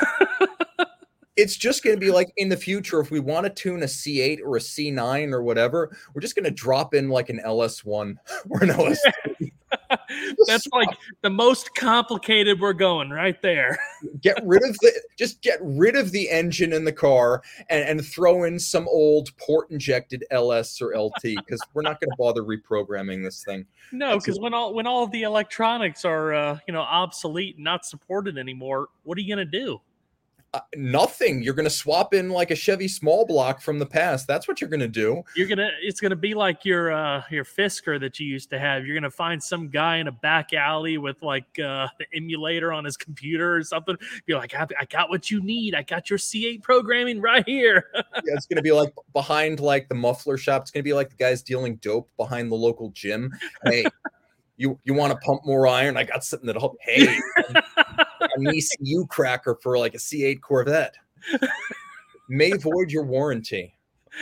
It's just going to be like in the future, if we want to tune a C eight or a C nine or whatever, we're just going to drop in like an L S one or an L S two. That's like the most complicated we're going right there. Get rid of the, just get rid of the engine in the car and, and throw in some old port injected L S or L T, because we're not going to bother reprogramming this thing. No, because when all when all of the electronics are uh, you know, obsolete and not supported anymore, what are you going to do? Uh, nothing. You're going to swap in like a Chevy small block from the past. That's what you're going to do. You're gonna. It's gonna be like your uh, your Fisker that you used to have. You're gonna find some guy in a back alley with like uh, the emulator on his computer or something. Be like, I, I got what you need. I got your C eight programming right here. Yeah, it's going to be like behind like the muffler shop. It's going to be like the guys dealing dope behind the local gym. Hey, you you want to pump more iron? I got something that'll help. Hey. An E C U cracker for like a C eight Corvette may void your warranty.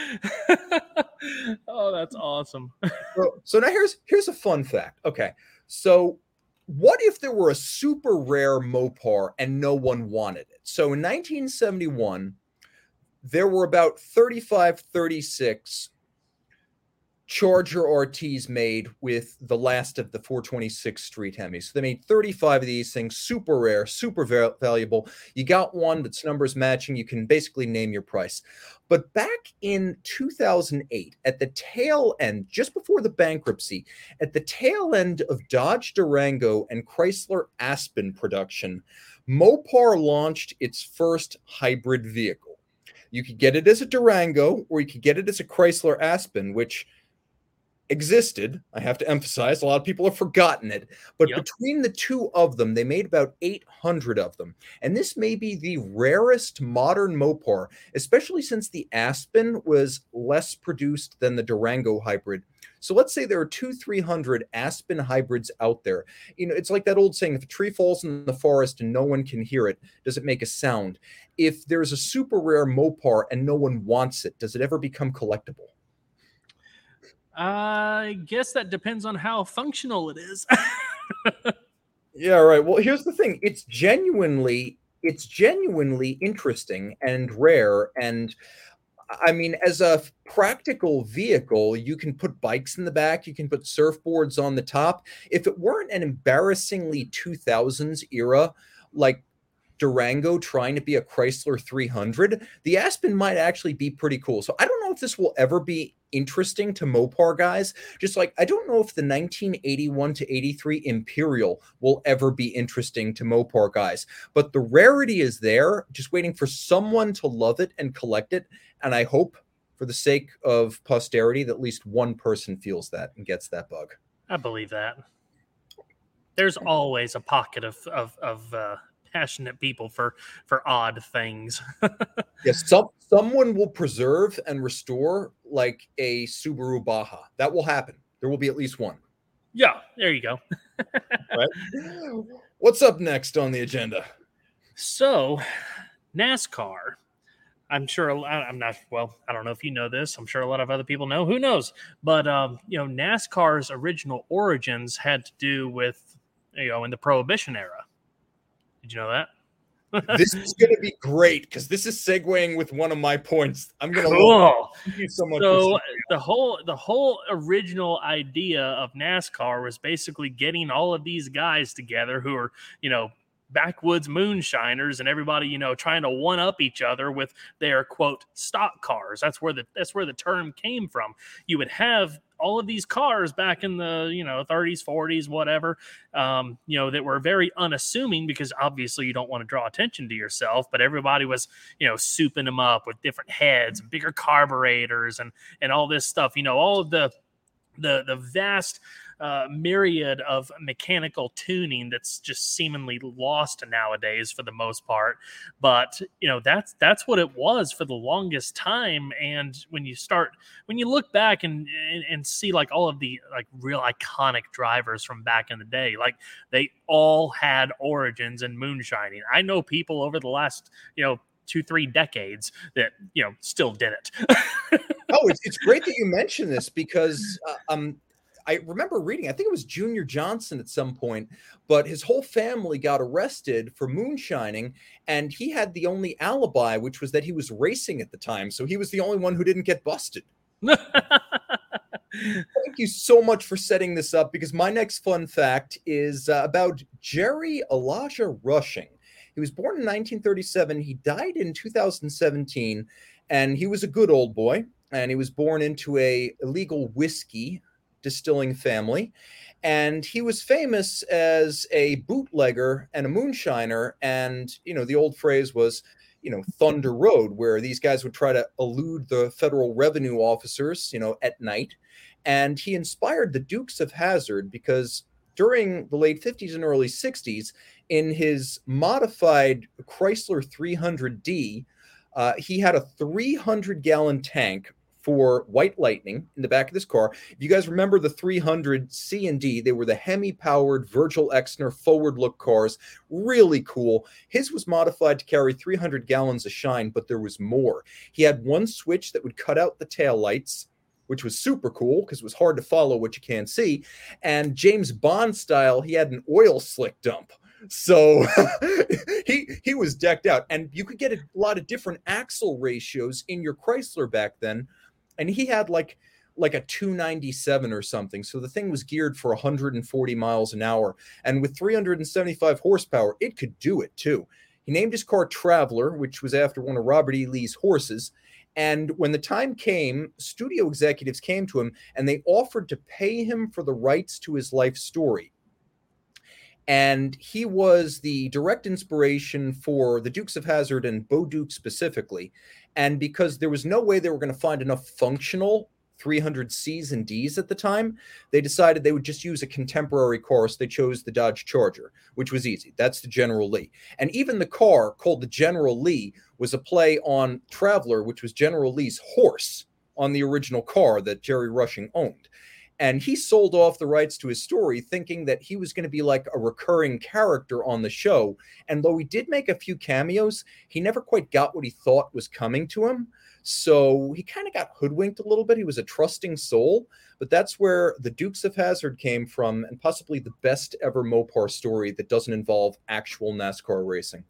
Oh, that's awesome. So, so now here's here's a fun fact. Okay, so what if there were a super rare Mopar and no one wanted it? So in nineteen seventy-one, there were about thirty-five, thirty-six Charger R Ts made with the last of the four twenty-six Street Hemis. So they made thirty-five of these things, super rare, super va- valuable. You got one that's numbers matching, you can basically name your price. But back in two thousand eight, at the tail end, just before the bankruptcy, at the tail end of Dodge Durango and Chrysler Aspen production, Mopar launched its first hybrid vehicle. You could get it as a Durango, or you could get it as a Chrysler Aspen, which existed. I have to emphasize, a lot of people have forgotten it, but yep. Between the two of them, they made about eight hundred of them. And this may be the rarest modern Mopar, especially since the Aspen was less produced than the Durango hybrid. So let's say there are two, three hundred Aspen hybrids out there. You know, it's like that old saying, if a tree falls in the forest and no one can hear it, does it make a sound? If there's a super rare Mopar and no one wants it, does it ever become collectible? I guess that depends on how functional it is. Yeah, right. Well, here's the thing. It's genuinely it's genuinely interesting and rare. And I mean, as a practical vehicle, you can put bikes in the back, you can put surfboards on the top. If it weren't an embarrassingly two thousands era, like Durango trying to be a Chrysler three hundred, the Aspen might actually be pretty cool. So I don't know if this will ever be interesting to Mopar guys. Just like I don't know if the nineteen eighty-one to eighty-three Imperial will ever be interesting to Mopar guys. But the rarity is there, just waiting for someone to love it and collect it. And I hope, for the sake of posterity, that at least one person feels that and gets that bug. I believe that. There's always a pocket of of, of uh, passionate people for for odd things. Yes, some someone will preserve and restore like a Subaru Baja. That will happen. There will be at least one. Yeah, there you go. Right? What's up next on the agenda? So, NASCAR. I'm sure I'm not, well, I don't know if you know this. I'm sure a lot of other people know. Who knows? But, um, you know, NASCAR's original origins had to do with, you know, in the Prohibition era. Did you know that? This is going to be great because this is segueing with one of my points. I'm going to cool. Thank you so much. So the whole the whole original idea of NASCAR was basically getting all of these guys together who are, you know, backwoods moonshiners, and everybody, you know, trying to one up each other with their quote stock cars. That's where the that's where the term came from. You would have all of these cars back in the, you know, thirties, forties, whatever, um, you know, that were very unassuming because obviously you don't want to draw attention to yourself, but everybody was, you know, souping them up with different heads and bigger carburetors and, and all this stuff, you know, all of the, the, the vast uh, myriad of mechanical tuning that's just seemingly lost nowadays for the most part. But, you know, that's, that's what it was for the longest time. And when you start, when you look back and, and, and see like all of the like real iconic drivers from back in the day, like they all had origins in moonshining. I know people over the last, you know, two, three decades that, you know, still did it. Oh, it's, it's great that you mentioned this because, uh, um, I remember reading, I think it was Junior Johnson at some point, but his whole family got arrested for moonshining, and he had the only alibi, which was that he was racing at the time. So he was the only one who didn't get busted. Thank you so much for setting this up, because my next fun fact is uh, about Jerry Elijah Rushing. He was born in nineteen thirty-seven. He died in two thousand seventeen, and he was a good old boy, and he was born into a illegal whiskey distilling family, and he was famous as a bootlegger and a moonshiner. And you know, the old phrase was, you know, Thunder Road, where these guys would try to elude the federal revenue officers, you know, at night. And he inspired the Dukes of Hazzard because during the late fifties and early sixties, in his modified Chrysler three hundred D, uh, he had a three hundred gallon tank for White Lightning in the back of this car. If you guys remember the three hundred C and D, they were the Hemi-powered Virgil Exner forward-look cars. Really cool. His was modified to carry three hundred gallons of shine, but there was more. He had one switch that would cut out the taillights, which was super cool because it was hard to follow what you can't see. And James Bond style, he had an oil slick dump. So he he was decked out. And you could get a lot of different axle ratios in your Chrysler back then. And he had like like a two ninety-seven or something. So the thing was geared for one hundred forty miles an hour. And with three hundred seventy-five horsepower, it could do it too. He named his car Traveler, which was after one of Robert E. Lee's horses. And when the time came, studio executives came to him and they offered to pay him for the rights to his life story. And he was the direct inspiration for the Dukes of Hazzard and Bo Duke specifically. And because there was no way they were going to find enough functional three hundred C's and D's at the time, they decided they would just use a contemporary car. So they chose the Dodge Charger, which was easy. That's the General Lee. And even the car called the General Lee was a play on Traveler, which was General Lee's horse on the original car that Jerry Rushing owned. And he sold off the rights to his story thinking that he was going to be like a recurring character on the show. And though he did make a few cameos, he never quite got what he thought was coming to him. So he kind of got hoodwinked a little bit. He was a trusting soul, but that's where the Dukes of Hazzard came from, and possibly the best ever Mopar story that doesn't involve actual NASCAR racing.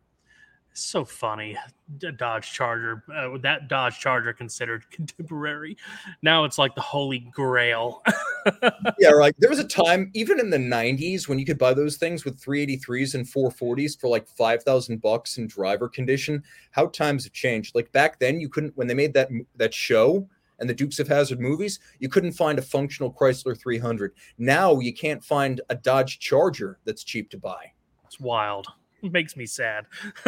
So funny. Dodge Charger, uh, that Dodge Charger considered contemporary. Now it's like the holy grail. Yeah, right. There was a time, even in the nineties, when you could buy those things with three eighty-threes and four forties for like five thousand bucks in driver condition. How times have changed. Like back then, you couldn't, when they made that that show and the Dukes of Hazzard movies, you couldn't find a functional Chrysler three hundred. Now you can't find a Dodge Charger that's cheap to buy. It's wild. It makes me sad.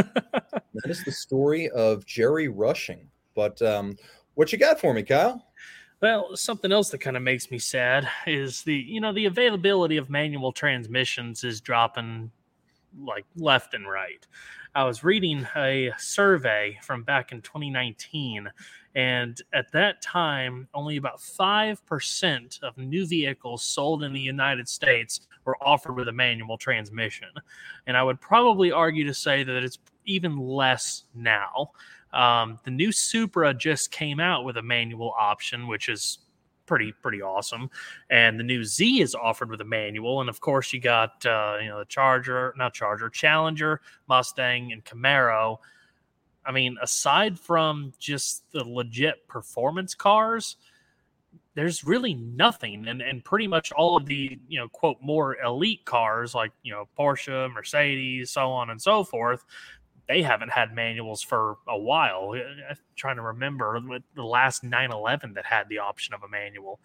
That is the story of Jerry Rushing. But um, what you got for me, Kyle? Well, something else that kind of makes me sad is the, you know, the availability of manual transmissions is dropping like left and right. I was reading a survey from back in twenty nineteen, and at that time, only about five percent of new vehicles sold in the United States were offered with a manual transmission. And I would probably argue to say that it's even less now. Um, the new Supra just came out with a manual option, which is pretty pretty awesome. And the new Z is offered with a manual. And of course, you got uh, you know the Charger, not Charger, Challenger, Mustang, and Camaro. I mean, aside from just the legit performance cars, there's really nothing. And and pretty much all of the, you know, quote, more elite cars like, you know, Porsche, Mercedes, so on and so forth, they haven't had manuals for a while. I'm trying to remember the last nine eleven that had the option of a manual.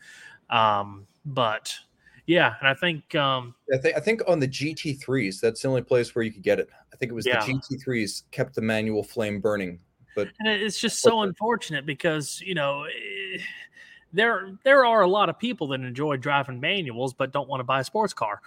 Um, but yeah, and I think um, I think I think on the G T threes, that's the only place where you could get it. I think it was yeah. the G T threes kept the manual flame burning. But and it's just so unfortunate because, you know, there there are a lot of people that enjoy driving manuals but don't want to buy a sports car.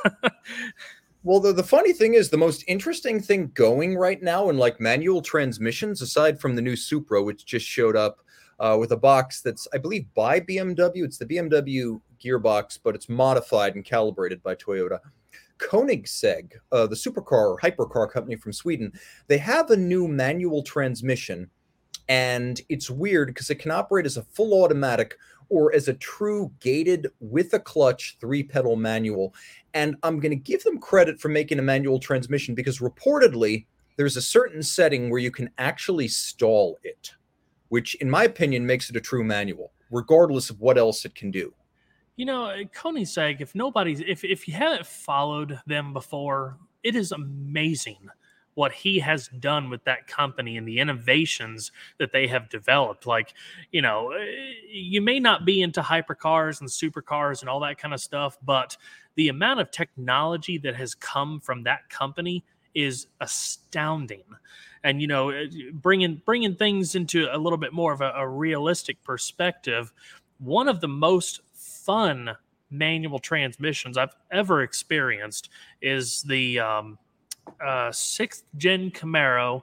Well, the, the funny thing is, the most interesting thing going right now in like manual transmissions, aside from the new Supra, which just showed up uh, with a box that's, I believe, by B M W. It's the B M W gearbox, but it's modified and calibrated by Toyota. Koenigsegg, uh, the supercar or hypercar company from Sweden, they have a new manual transmission, and it's weird because it can operate as a full automatic or as a true gated with a clutch three-pedal manual. And I'm going to give them credit for making a manual transmission because reportedly there's a certain setting where you can actually stall it, which in my opinion makes it a true manual, regardless of what else it can do. You know, Koenigsegg, if nobody's, if, if you haven't followed them before, it is amazing what he has done with that company and the innovations that they have developed. Like, you know, you may not be into hypercars and supercars and all that kind of stuff, but the amount of technology that has come from that company is astounding. And, you know, bringing bringing things into a little bit more of a, a realistic perspective, one of the most fun manual transmissions I've ever experienced is the um, uh, sixth gen Camaro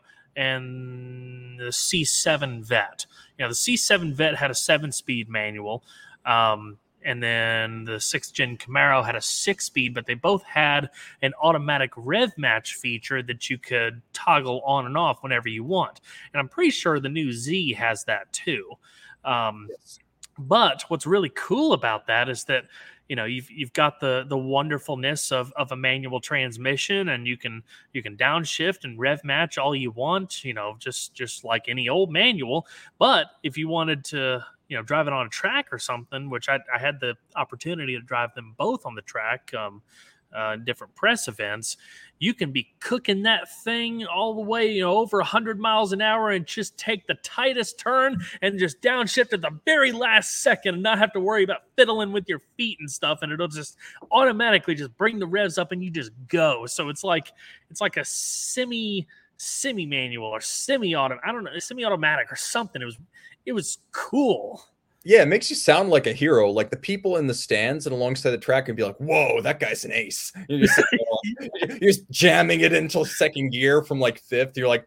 and the C seven Vet. You know, the C seven Vet had a seven speed manual. Um, and then the sixth gen Camaro had a six speed, but they both had an automatic rev match feature that you could toggle on and off whenever you want. And I'm pretty sure the new Z has that too. Um, yes. But what's really cool about that is that, you know, you've you've got the the wonderfulness of, of a manual transmission, and you can you can downshift and rev match all you want, you know, just just like any old manual. But if you wanted to, you know, drive it on a track or something, which I, I had the opportunity to drive them both on the track, um, uh, different press events, you can be cooking that thing all the way, you know, over one hundred miles an hour and just take the tightest turn and just downshift at the very last second and not have to worry about fiddling with your feet and stuff. And it'll just automatically just bring the revs up and you just go. So it's like it's like a semi semi manual or semi auto, I don't know, semi automatic or something. It was it was cool. Yeah, it makes you sound like a hero. Like the people in the stands and alongside the track would be like, whoa, that guy's an ace. You're just, you're just jamming it into second gear from like fifth. You're like,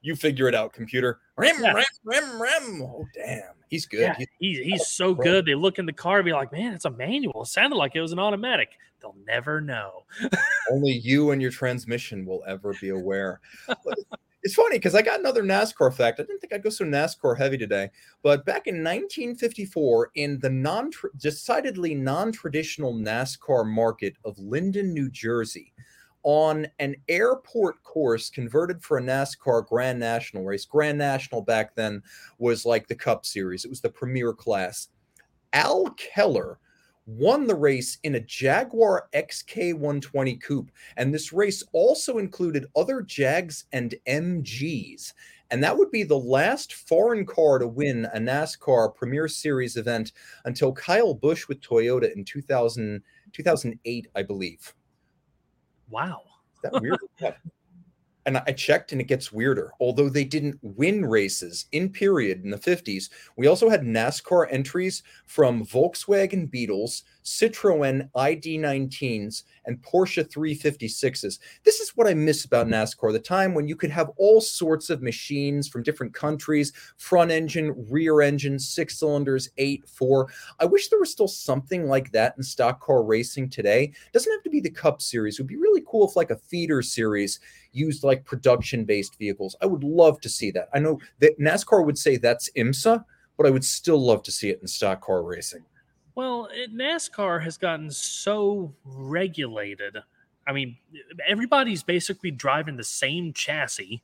You figure it out, computer. Rim, Yeah. rim, rim, rim. Oh, damn. He's good. Yeah, He's, he's he's so good. They look in the car and be like, man, it's a manual. It sounded like it was an automatic. They'll never know. only you and your transmission will ever be aware. It's funny because I got another NASCAR fact. I didn't think I'd go so NASCAR heavy today, but back in nineteen fifty-four, in the non decidedly non-traditional NASCAR market of Linden, New Jersey, on an airport course converted for a NASCAR Grand National race. Grand National back then was like the Cup Series. It was the premier class. Al Keller won the race in a Jaguar X K one twenty coupe. And this race also included other Jags and M Gs. And that would be the last foreign car to win a NASCAR Premier Series event until Kyle Busch with Toyota in two thousand, two thousand eight, I believe. Wow. Is that weird? And I checked and it gets weirder. Although they didn't win races in period in the fifties, we also had NASCAR entries from Volkswagen Beetles, Citroën I D nineteens, and Porsche three fifty-sixes. This is what I miss about NASCAR, the time when you could have all sorts of machines from different countries, front engine, rear engine, six cylinders, eight, four. I wish there was still something like that in stock car racing today. It doesn't have to be the Cup Series. It would be really cool if like a feeder series used like production-based vehicles. I would love to see that. I know that NASCAR would say that's IMSA, but I would still love to see it in stock car racing. Well, it, NASCAR has gotten so regulated. I mean, everybody's basically driving the same chassis,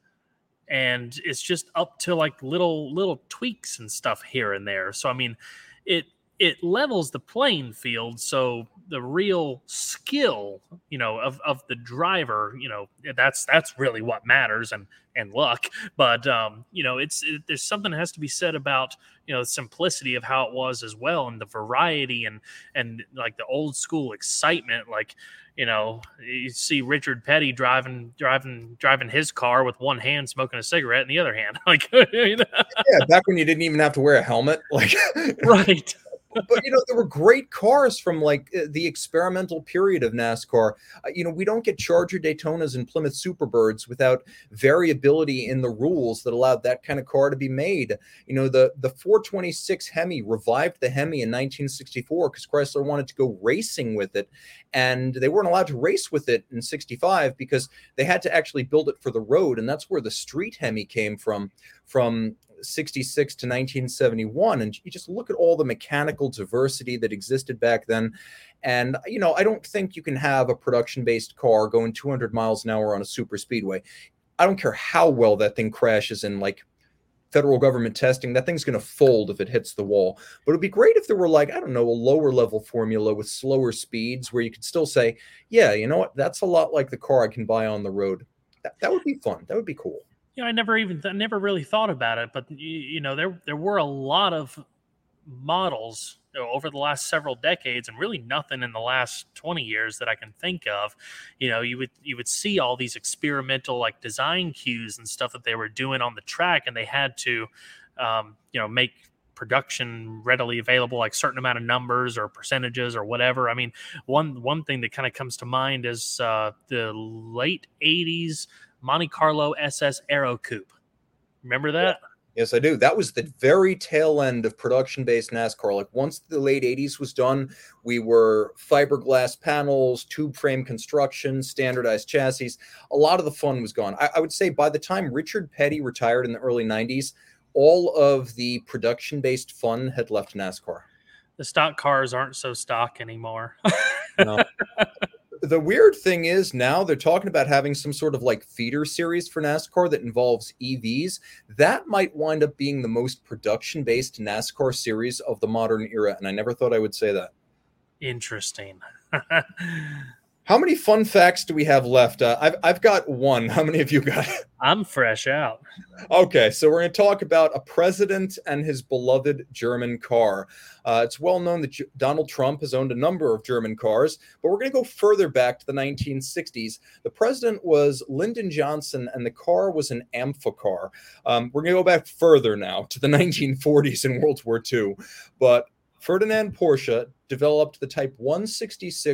and it's just up to like little little tweaks and stuff here and there. So I mean, it it levels the playing field. So the real skill, you know, of, of the driver, you know, that's that's really what matters, and and luck. But um, you know, it's it, there's something that has to be said about, you know, the simplicity of how it was as well, and the variety, and and like the old school excitement. Like, you know, you see Richard Petty driving driving driving his car with one hand, smoking a cigarette in the other hand. Like, you know? Yeah, back when you didn't even have to wear a helmet. Like, right. But, you know, there were great cars from like the experimental period of NASCAR. Uh, you know, we don't get Charger Daytonas and Plymouth Superbirds without variability in the rules that allowed that kind of car to be made. You know, the, the four twenty-six Hemi revived the Hemi in nineteen sixty-four because Chrysler wanted to go racing with it. And they weren't allowed to race with it in sixty-five because they had to actually build it for the road. And that's where the street Hemi came from, from sixty-six to nineteen seventy-one. And you just look at all the mechanical diversity that existed back then. And, you know, I don't think you can have a production-based car going two hundred miles an hour on a super speedway. I don't care how well that thing crashes in like federal government testing, that thing's going to fold if it hits the wall. But it'd be great if there were like, I don't know, a lower level formula with slower speeds where you could still say, yeah, you know what, that's a lot like the car I can buy on the road. That, that would be fun. That would be cool. You know, I never even, I never really thought about it, but you, you know, there, there were a lot of models, you know, over the last several decades, and really nothing in the last twenty years that I can think of. You know, you would, you would see all these experimental like design cues and stuff that they were doing on the track, and they had to, um, you know, make production readily available, like certain amount of numbers or percentages or whatever. I mean, one, one thing that kind of comes to mind is uh, the late eighties Monte Carlo S S Aero Coupe. Remember that? Yeah. Yes, I do. That was the very tail end of production-based NASCAR. Like once the late eighties was done, we were fiberglass panels, tube frame construction, standardized chassis. A lot of the fun was gone. I, I would say by the time Richard Petty retired in the early nineties, all of the production-based fun had left NASCAR. The stock cars aren't so stock anymore. No. The weird thing is now they're talking about having some sort of like feeder series for NASCAR that involves E Vs. That might wind up being the most production-based NASCAR series of the modern era, and I never thought I would say that. Interesting. How many fun facts do we have left? Uh, I've I've got one. How many have you got? I'm fresh out. Okay, so we're going to talk about a president and his beloved German car. Uh, it's well known that J- Donald Trump has owned a number of German cars, but we're going to go further back to the nineteen sixties. The president was Lyndon Johnson, and the car was an Amphicar. Um, we're going to go back further now to the nineteen forties in World War Two, but Ferdinand Porsche developed the Type one sixty-six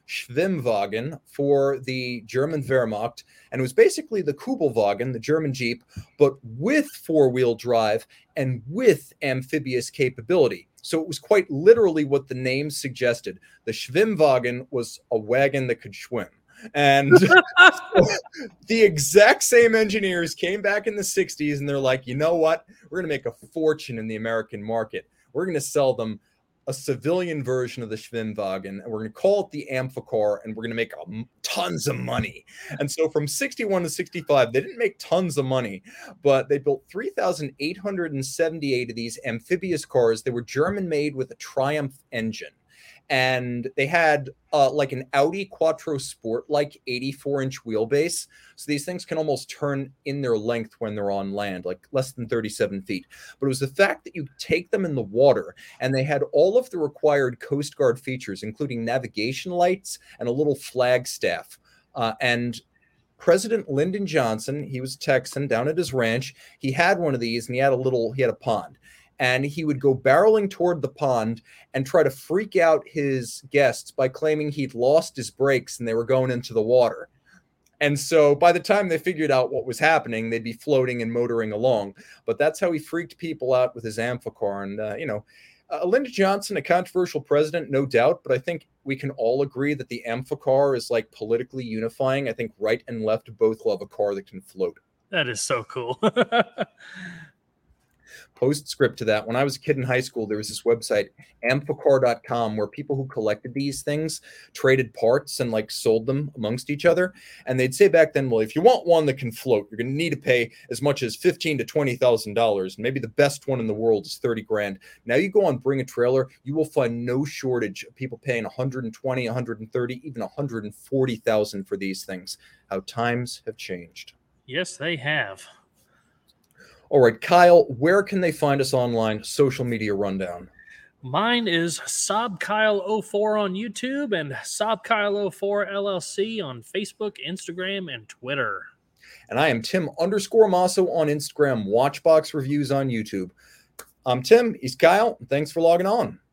Schwimmwagen for the German Wehrmacht, and it was basically the Kubelwagen, the German Jeep, but with four-wheel drive and with amphibious capability. So it was quite literally what the name suggested. The Schwimmwagen was a wagon that could swim. And the exact same engineers came back in the sixties and they're like, you know what? We're going to make a fortune in the American market. We're going to sell them a civilian version of the Schwimmwagen, and we're going to call it the Amphicar, and we're going to make um, tons of money. And so from sixty-one to sixty-five, they didn't make tons of money, but they built three thousand eight hundred seventy-eight of these amphibious cars. They were German-made with a Triumph engine. And they had uh, like an Audi Quattro Sport, like eighty-four inch wheelbase. So these things can almost turn in their length when they're on land, like less than thirty-seven feet. But it was the fact that you take them in the water, and they had all of the required Coast Guard features, including navigation lights and a little flag staff. Uh, and President Lyndon Johnson, he was a Texan down at his ranch. He had one of these, and he had a little, he had a pond. And he would go barreling toward the pond and try to freak out his guests by claiming he'd lost his brakes and they were going into the water. And so by the time they figured out what was happening, they'd be floating and motoring along. But that's how he freaked people out with his Amphicar. And, uh, you know, uh, Lyndon Johnson, a controversial president, no doubt. But I think we can all agree that the Amphicar is like politically unifying. I think right and left both love a car that can float. That is so cool. Postscript to that, when I was a kid in high school, there was this website, amphicar dot com, where people who collected these things traded parts and like sold them amongst each other. And they'd say back then, well, if you want one that can float, you're going to need to pay as much as fifteen to twenty thousand dollars. And maybe the best one in the world is thirty grand. Now you go on Bring a Trailer, you will find no shortage of people paying one hundred twenty, one hundred thirty, even one hundred forty thousand for these things. How times have changed. Yes, they have. All right, Kyle, where can they find us online? Social media rundown. Mine is Saab Kyle oh four on YouTube and Saab Kyle oh four L L C on Facebook, Instagram, and Twitter. And I am Tim underscore Masso on Instagram, Watchbox Reviews on YouTube. I'm Tim. He's Kyle. Thanks for logging on.